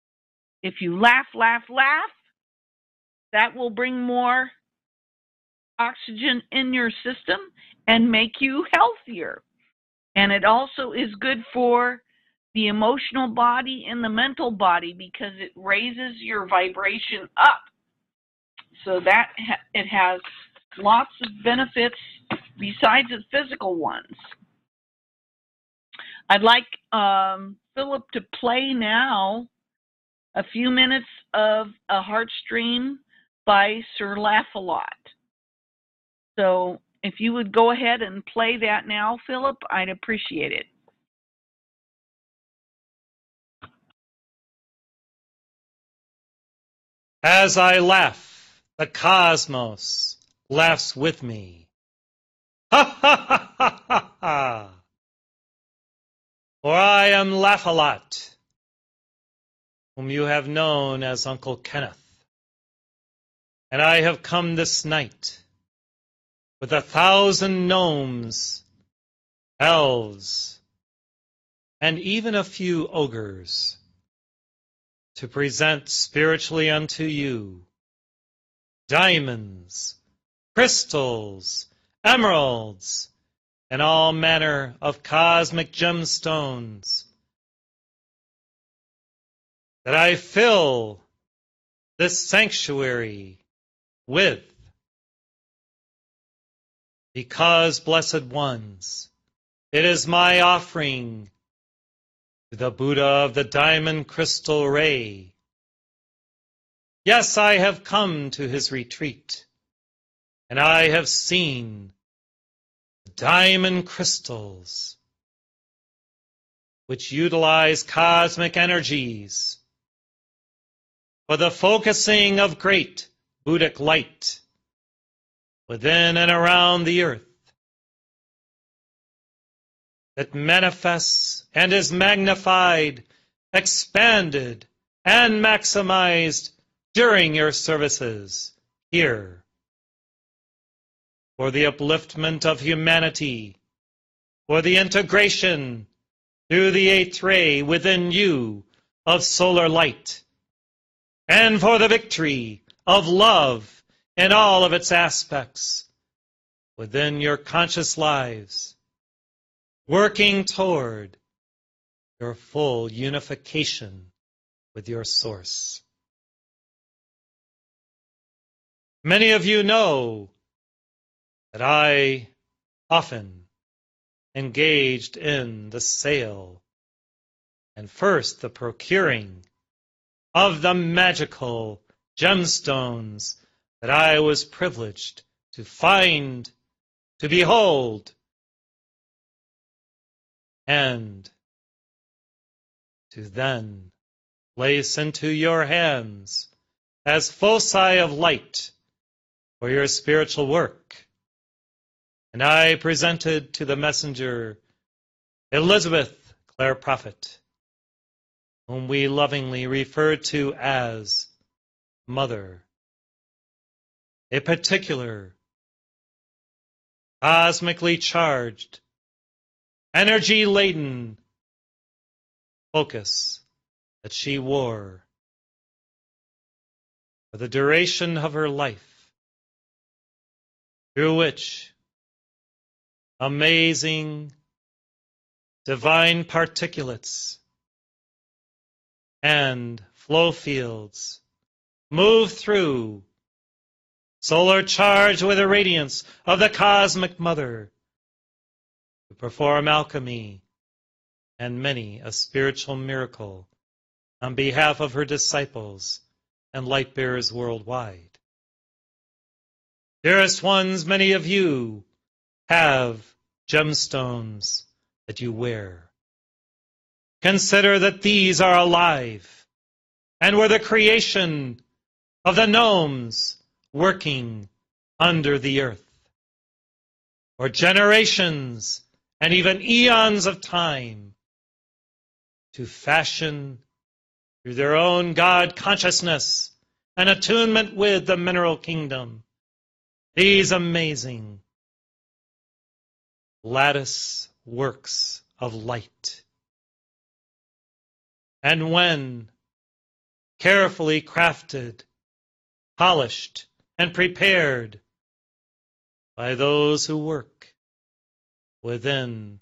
if you laugh, laugh, laugh, that will bring more oxygen in your system and make you healthier. And it also is good for the emotional body and the mental body because it raises your vibration up. So that it has lots of benefits besides the physical ones. I'd like Philip to play now a few minutes of a Heartstream by Sir Laugh-A-Lot. So if you would go ahead and play that now, Philip, I'd appreciate it. As I laugh, the cosmos laughs with me. Ha ha ha ha ha ha! For I am Laugh-A-Lot, whom you have known as Uncle Kenneth. And I have come this night with 1,000 gnomes, elves, and even a few ogres to present spiritually unto you diamonds, crystals, emeralds, and all manner of cosmic gemstones, that I fill this sanctuary with. Because, blessed ones, it is my offering to the Buddha of the diamond crystal ray. Yes, I have come to his retreat, and I have seen diamond crystals which utilize cosmic energies for the focusing of great Buddhic light within and around the earth that manifests and is magnified, expanded, and maximized during your services here for the upliftment of humanity, for the integration through the eighth ray within you of solar light, and for the victory of love in all of its aspects within your conscious lives, working toward your full unification with your source. Many of you know that I often engaged in the sale and first the procuring of the magical gemstones that I was privileged to find, to behold, and to then place into your hands as foci of light for your spiritual work. And I presented to the messenger Elizabeth Clare Prophet, whom we lovingly refer to as Mother, a particular cosmically charged, energy-laden focus that she wore for the duration of her life, through which amazing divine particulates and flow fields move through, solar charged with the radiance of the cosmic mother, to perform alchemy and many a spiritual miracle on behalf of her disciples and light bearers worldwide. Dearest ones, many of you have gemstones that you wear. Consider that these are alive and were the creation of the gnomes working under the earth for generations and even eons of time to fashion through their own God consciousness and attunement with the mineral kingdom these amazing lattice works of light. And when carefully crafted, polished, and prepared by those who work within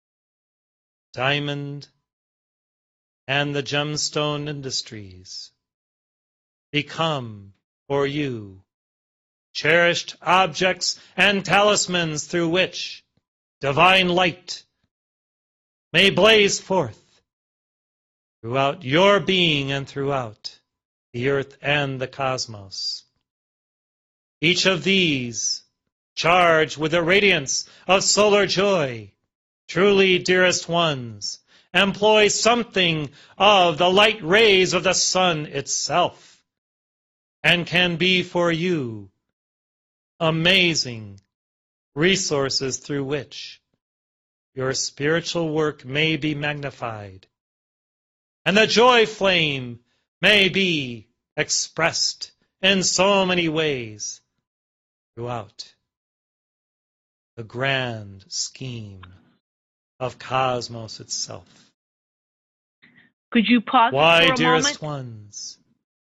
diamond and the gemstone industries become for you cherished objects and talismans through which divine light may blaze forth throughout your being and throughout the earth and the cosmos. Each of these, charged with the radiance of solar joy, truly dearest ones, employ something of the light rays of the sun itself, and can be for you amazing resources through which your spiritual work may be magnified, and the joy flame may be expressed in so many ways throughout the grand scheme of cosmos itself. Could you pause Why, for a dearest moment? ones?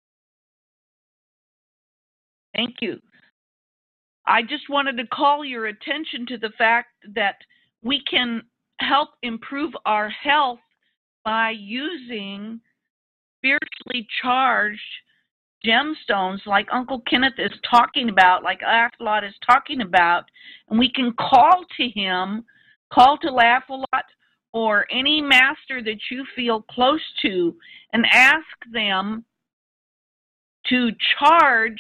Thank you. I just wanted to call your attention to the fact that we can help improve our health by using spiritually charged gemstones like Uncle Kenneth is talking about, like Axelot is talking about, and we can call to him, call to Laugh-A-Lot, or any master that you feel close to, and ask them to charge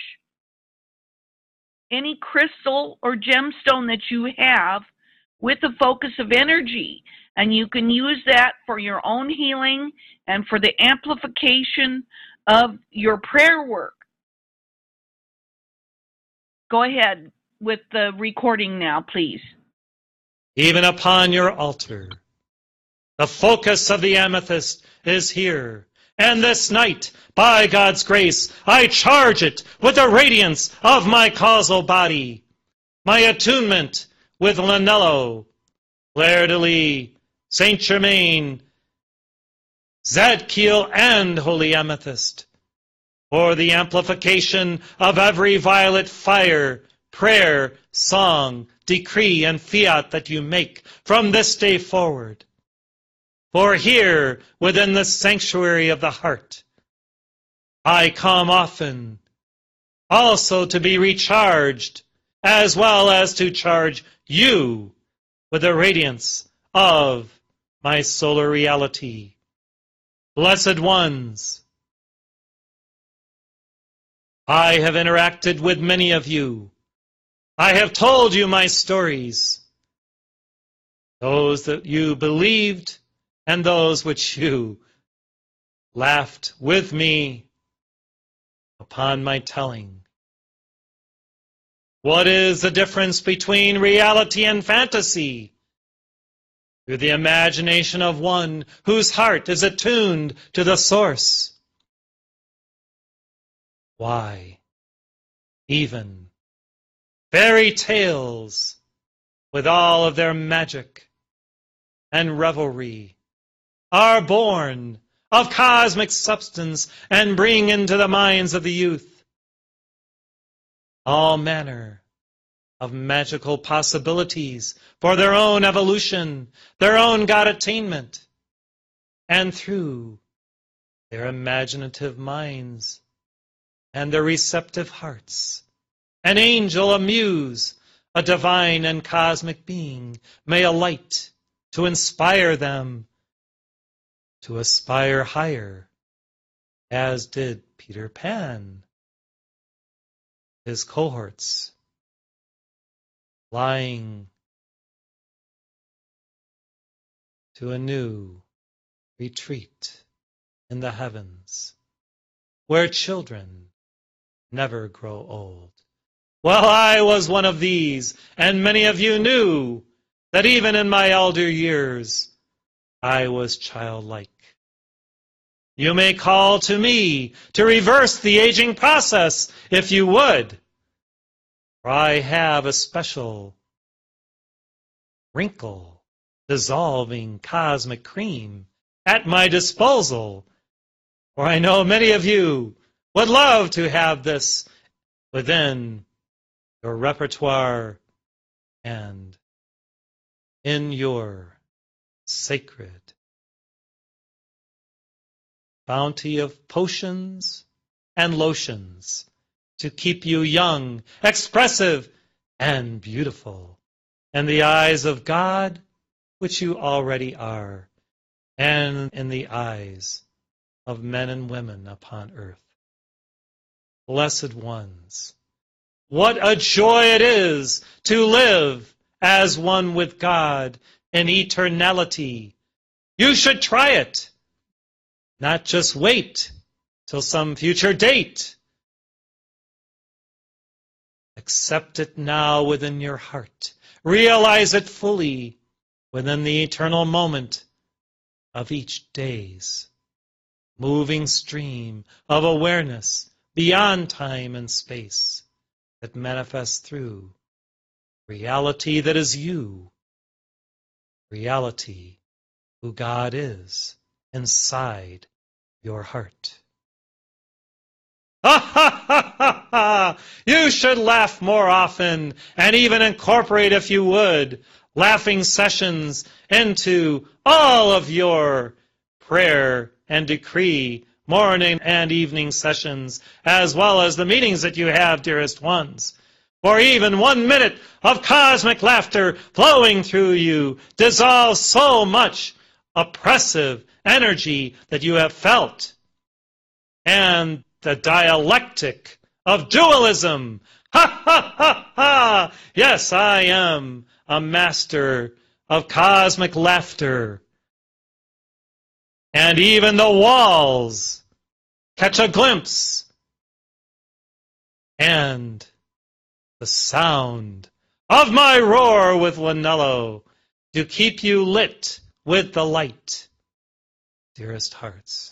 any crystal or gemstone that you have with a focus of energy. And you can use that for your own healing and for the amplification of your prayer work. Go ahead with the recording now, please. Even upon your altar, the focus of the amethyst is here. And this night, by God's grace, I charge it with the radiance of my causal body, my attunement with Lanello, Fleur-de-Lis, Saint Germain, Zadkiel, and Holy Amethyst, for the amplification of every violet fire, prayer, song, decree, and fiat that you make from this day forward. For here, within the sanctuary of the heart, I come often, also to be recharged, as well as to charge you with the radiance of my solar reality. Blessed ones, I have interacted with many of you. I have told you my stories, those that you believed and those which you laughed with me upon my telling. What is the difference between reality and fantasy? Through the imagination of one whose heart is attuned to the source. Why, even fairy tales, with all of their magic and revelry, are born of cosmic substance and bring into the minds of the youth all manner of magical possibilities for their own evolution, their own God attainment, and through their imaginative minds and their receptive hearts, an angel, a muse, a divine and cosmic being may alight to inspire them to aspire higher, as did Peter Pan, his cohorts, flying to a new retreat in the heavens, where children never grow old. Well, I was one of these, and many of you knew that even in my elder years, I was childlike. You may call to me to reverse the aging process if you would, for I have a special wrinkle-dissolving cosmic cream at my disposal, for I know many of you would love to have this within your repertoire and in your sacred bounty of potions and lotions to keep you young, expressive, and beautiful in the eyes of God, which you already are, and in the eyes of men and women upon earth. Blessed ones, what a joy it is to live as one with God in eternality. You should try it, not just wait till some future date. Accept it now within your heart. Realize it fully within the eternal moment of each day's moving stream of awareness beyond time and space that manifests through reality that is you, reality who God is inside your heart. Ha ha ha ha ha! You should laugh more often and even incorporate, if you would, laughing sessions into all of your prayer and decree morning and evening sessions, as well as the meetings that you have, dearest ones. For even 1 minute of cosmic laughter flowing through you dissolves so much oppressive energy that you have felt. And the dialectic of dualism. Ha ha ha ha! Yes, I am a master of cosmic laughter. And even the walls catch a glimpse. And the sound of my roar with Lanello to keep you lit with the light, dearest hearts.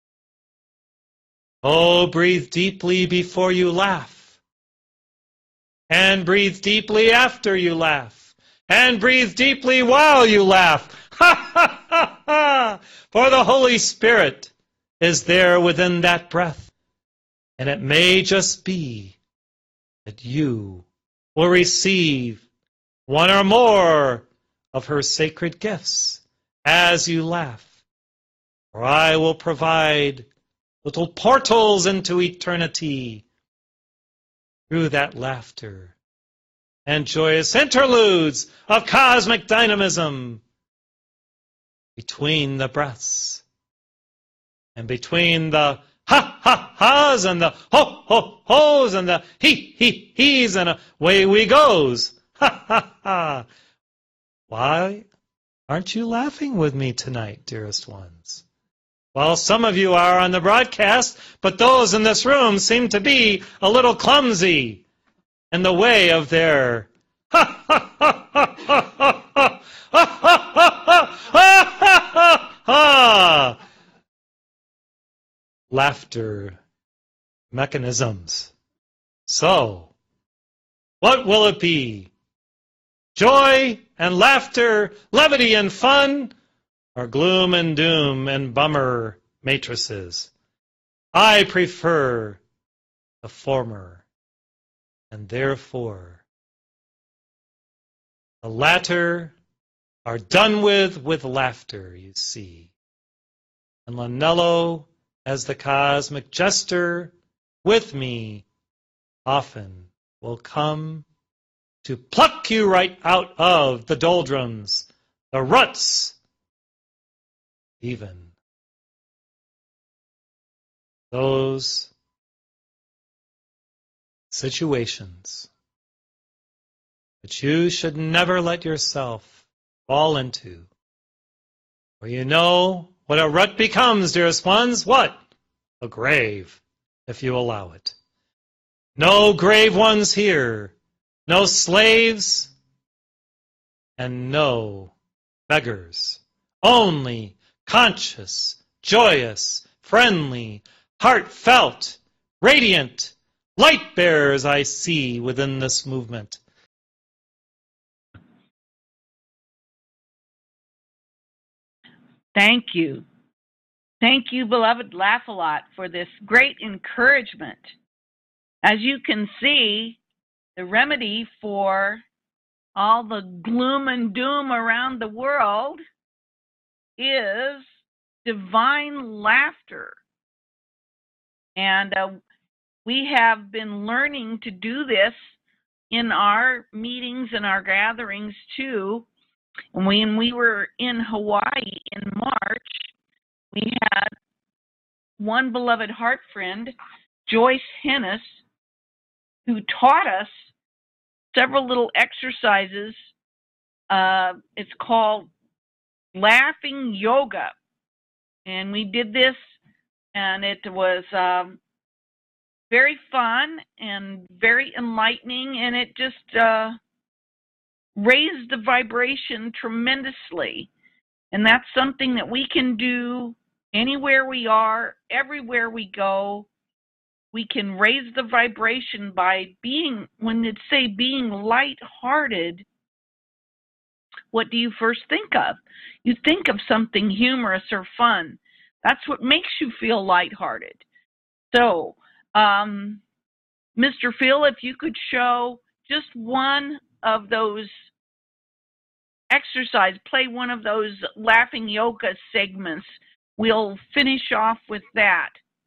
Oh, breathe deeply before you laugh. And breathe deeply after you laugh. And breathe deeply while you laugh. Ha ha ha ha! For the Holy Spirit is there within that breath. And it may just be that you will receive one or more of her sacred gifts as you laugh. For I will provide little portals into eternity through that laughter and joyous interludes of cosmic dynamism between the breaths and between the ha ha ha's and the ho ho ho's and the he he's, and away we goes. Ha ha ha! Why aren't you laughing with me tonight, dearest ones? Well, some of you are on the broadcast, but those in this room seem to be a little clumsy in the way of their ha ha ha ha ha ha ha ha ha ha ha laughter mechanisms. So, what will it be? Joy and laughter, levity and fun, or gloom and doom and bummer matrices? I prefer the former, and therefore the latter are done with laughter, you see. And Lanello, as the cosmic jester with me, often will come to pluck you right out of the doldrums, the ruts, even those situations that you should never let yourself fall into. For you know what a rut becomes, dearest ones. What? A grave, if you allow it. No grave ones here. No slaves and no beggars. Only conscious, joyous, friendly, heartfelt, radiant light bearers I see within this movement. Thank you. Thank you, beloved Laugh-A-Lot, for this great encouragement. As you can see, the remedy for all the gloom and doom around the world is divine laughter. And we have been learning to do this in our meetings and our gatherings too. When we were in Hawaii in March, we had one beloved heart friend, Joyce Hennis, who taught us several little exercises. It's called laughing yoga. And we did this, and it was very fun and very enlightening, and it just raised the vibration tremendously. And that's something that we can do anywhere we are, everywhere we go. We can raise the vibration by being, when they say being lighthearted, what do you first think of? You think of something humorous or fun. That's what makes you feel lighthearted. So, Mr. Phil, if you could show just one of those exercise, play one of those laughing yoga segments, we'll finish off with that.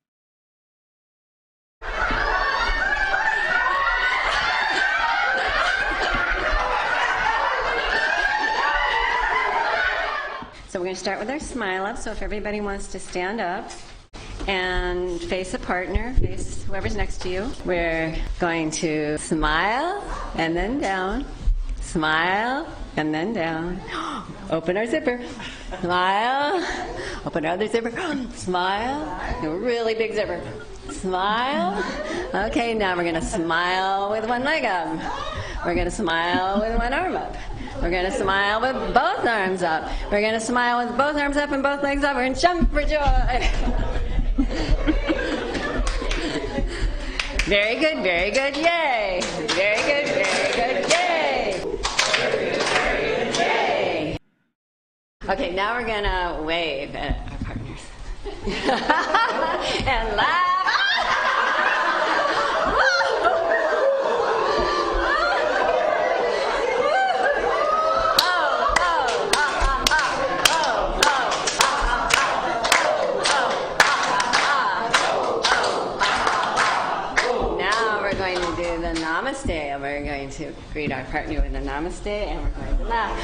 So we're going to start with our smile up. So if everybody wants to stand up and face a partner, face whoever's next to you, we're going to smile and then down, smile and then down. Open our zipper, smile, open our other zipper, smile, a really big zipper, smile. Okay, now we're going to smile with one leg up. We're going to smile with one arm up. We're going to smile with both arms up. We're going to smile with both arms up and both legs up. We're going to jump for joy. Very good, very good, yay. Very good, very good, yay. Very good, very good, yay. Okay, now we're going to wave at our partners. And laugh. Namaste. We're going to greet our partner with a namaste, and we're going to laugh.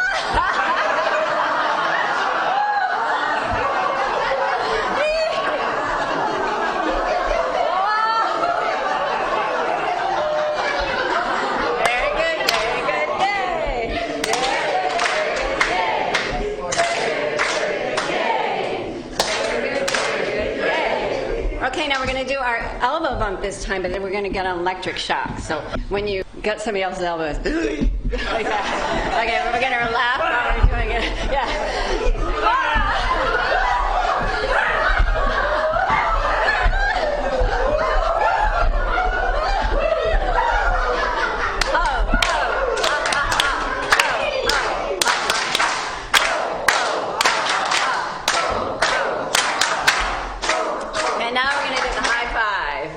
Very good, very good, yay! Okay, now we're going to do our elbow bump this time, but then we're going to get an electric shock. So when you get somebody else's elbows, like that. Okay, we're going to laugh while we're doing it. Yeah. And now we're going to do the high five.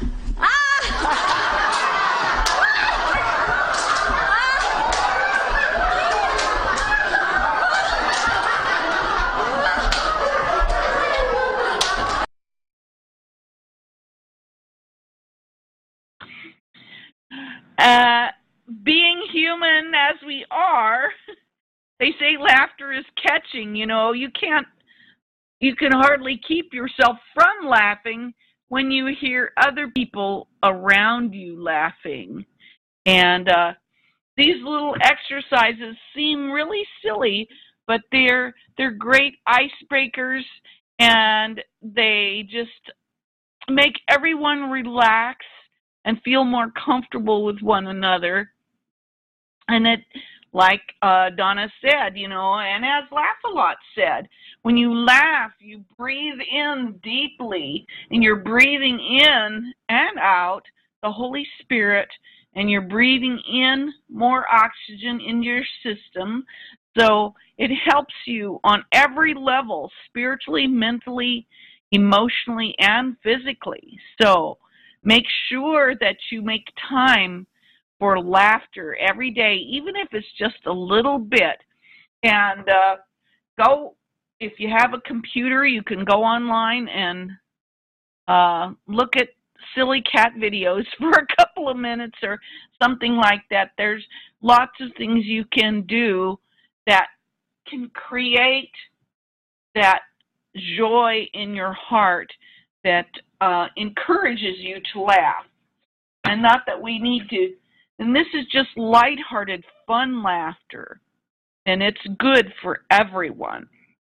Being human as we are, they say laughter is catching. You know, you can hardly keep yourself from laughing when you hear other people around you laughing. And these little exercises seem really silly, but they're great icebreakers, and they just make everyone relax and feel more comfortable with one another. And it, like Donna said, you know, and as Laugh-A-Lot said, when you laugh, you breathe in deeply, and you're breathing in and out the Holy Spirit, and you're breathing in more oxygen in your system. So it helps you on every level, spiritually, mentally, emotionally, and physically. So make sure that you make time for laughter every day, even if it's just a little bit. And go, if you have a computer, you can go online and look at silly cat videos for a couple of minutes or something like that. There's lots of things you can do that can create that joy in your heart that encourages you to laugh. And not that we need to, and this is just lighthearted, fun laughter, and it's good for everyone.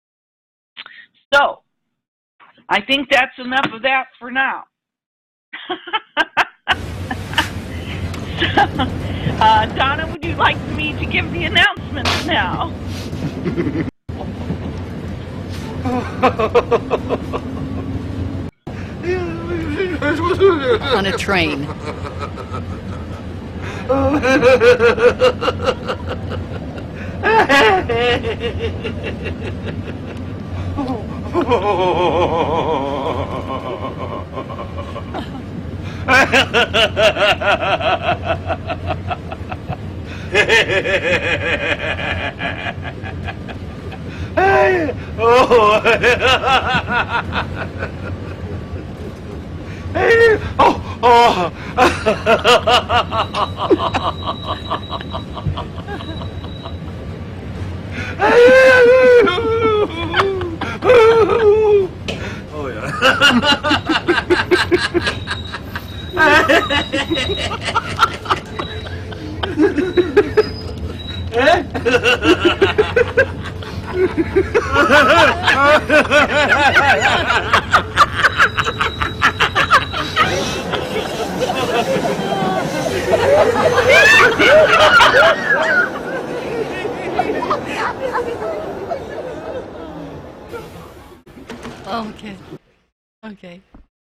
So, I think that's enough of that for now. Donna, would you like me to give the announcements now? On a train. Okay.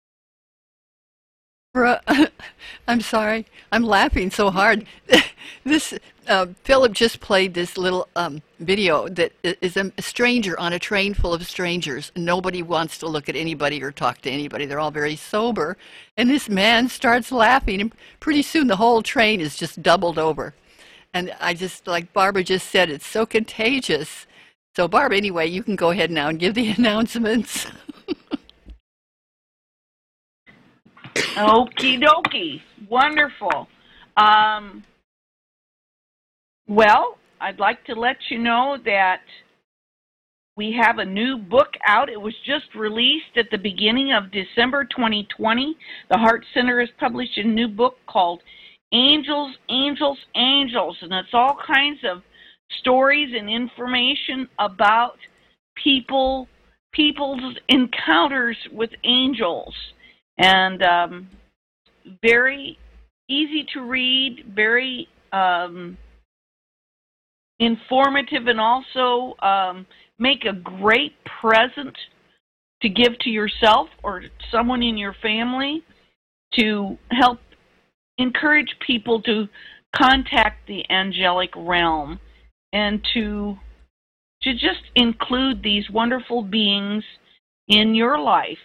I'm sorry. I'm laughing so hard. This Philip just played this little video that is a stranger on a train full of strangers. Nobody wants to look at anybody or talk to anybody. They're all very sober. And this man starts laughing, and pretty soon the whole train is just doubled over. And I just, like Barbara just said, it's so contagious. So, Barb, anyway, you can go ahead now and give the announcements. Okie dokie. Wonderful. Well, I'd like to let you know that we have a new book out. It was just released at the beginning of December 2020. The Heart Center has published a new book called Angels, Angels, Angels, and it's all kinds of stories and information about people's encounters with angels. And very easy to read, very informative, and also make a great present to give to yourself or someone in your family to help encourage people to contact the angelic realm and to just include these wonderful beings in your life.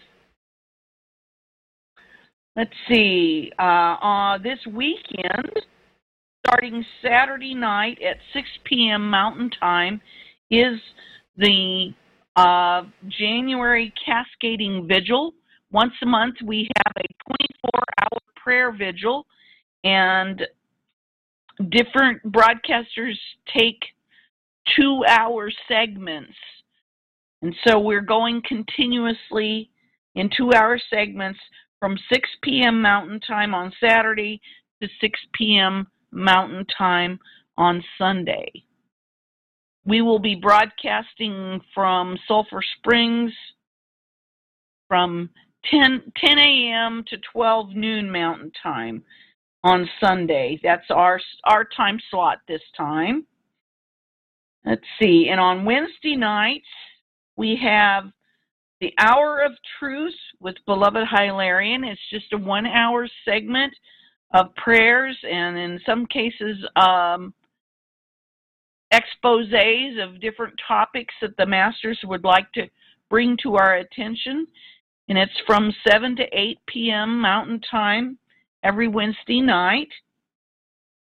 Let's see, this weekend, starting Saturday night at 6 p.m. Mountain Time, is the January Cascading Vigil. Once a month, we have a 24-hour prayer vigil, and different broadcasters take 2-hour segments. And so we're going continuously in 2-hour segments from 6 p.m. Mountain Time on Saturday to 6 p.m. Mountain Time on Sunday. We will be broadcasting from Sulphur Springs from 10 a.m. to 12 noon Mountain Time on Sunday. That's our time slot this time. Let's see. And on Wednesday nights, we have the Hour of Truth with Beloved Hilarion. It's just a 1-hour segment of prayers and in some cases exposés of different topics that the masters would like to bring to our attention. And it's from 7 to 8 p.m. Mountain Time every Wednesday night.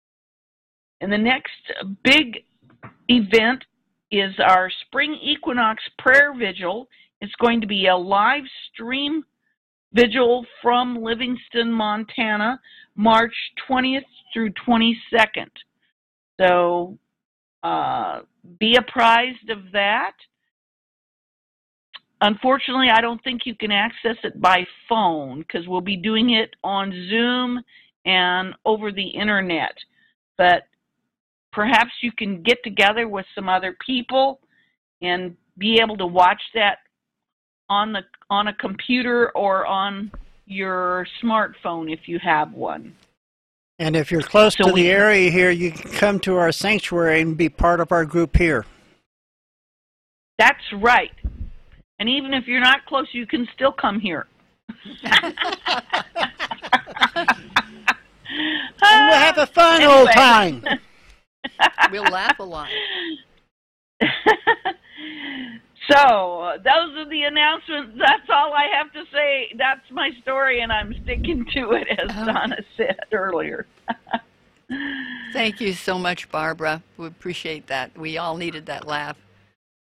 And the next big event is our Spring Equinox Prayer Vigil. It's going to be a live stream vigil from Livingston, Montana, March 20th through 22nd. So be apprised of that. Unfortunately, I don't think you can access it by phone because we'll be doing it on Zoom and over the internet. But perhaps you can get together with some other people and be able to watch that on a computer or on your smartphone if you have one. And if you're close to the area here, you can come to our sanctuary and be part of our group here. That's right. And even if you're not close, you can still come here. And we'll have a fun old time. We'll laugh a lot. So, those are the announcements. That's all I have to say. That's my story, and I'm sticking to it, as Donna said earlier. Thank you so much, Barbara. We appreciate that. We all needed that laugh.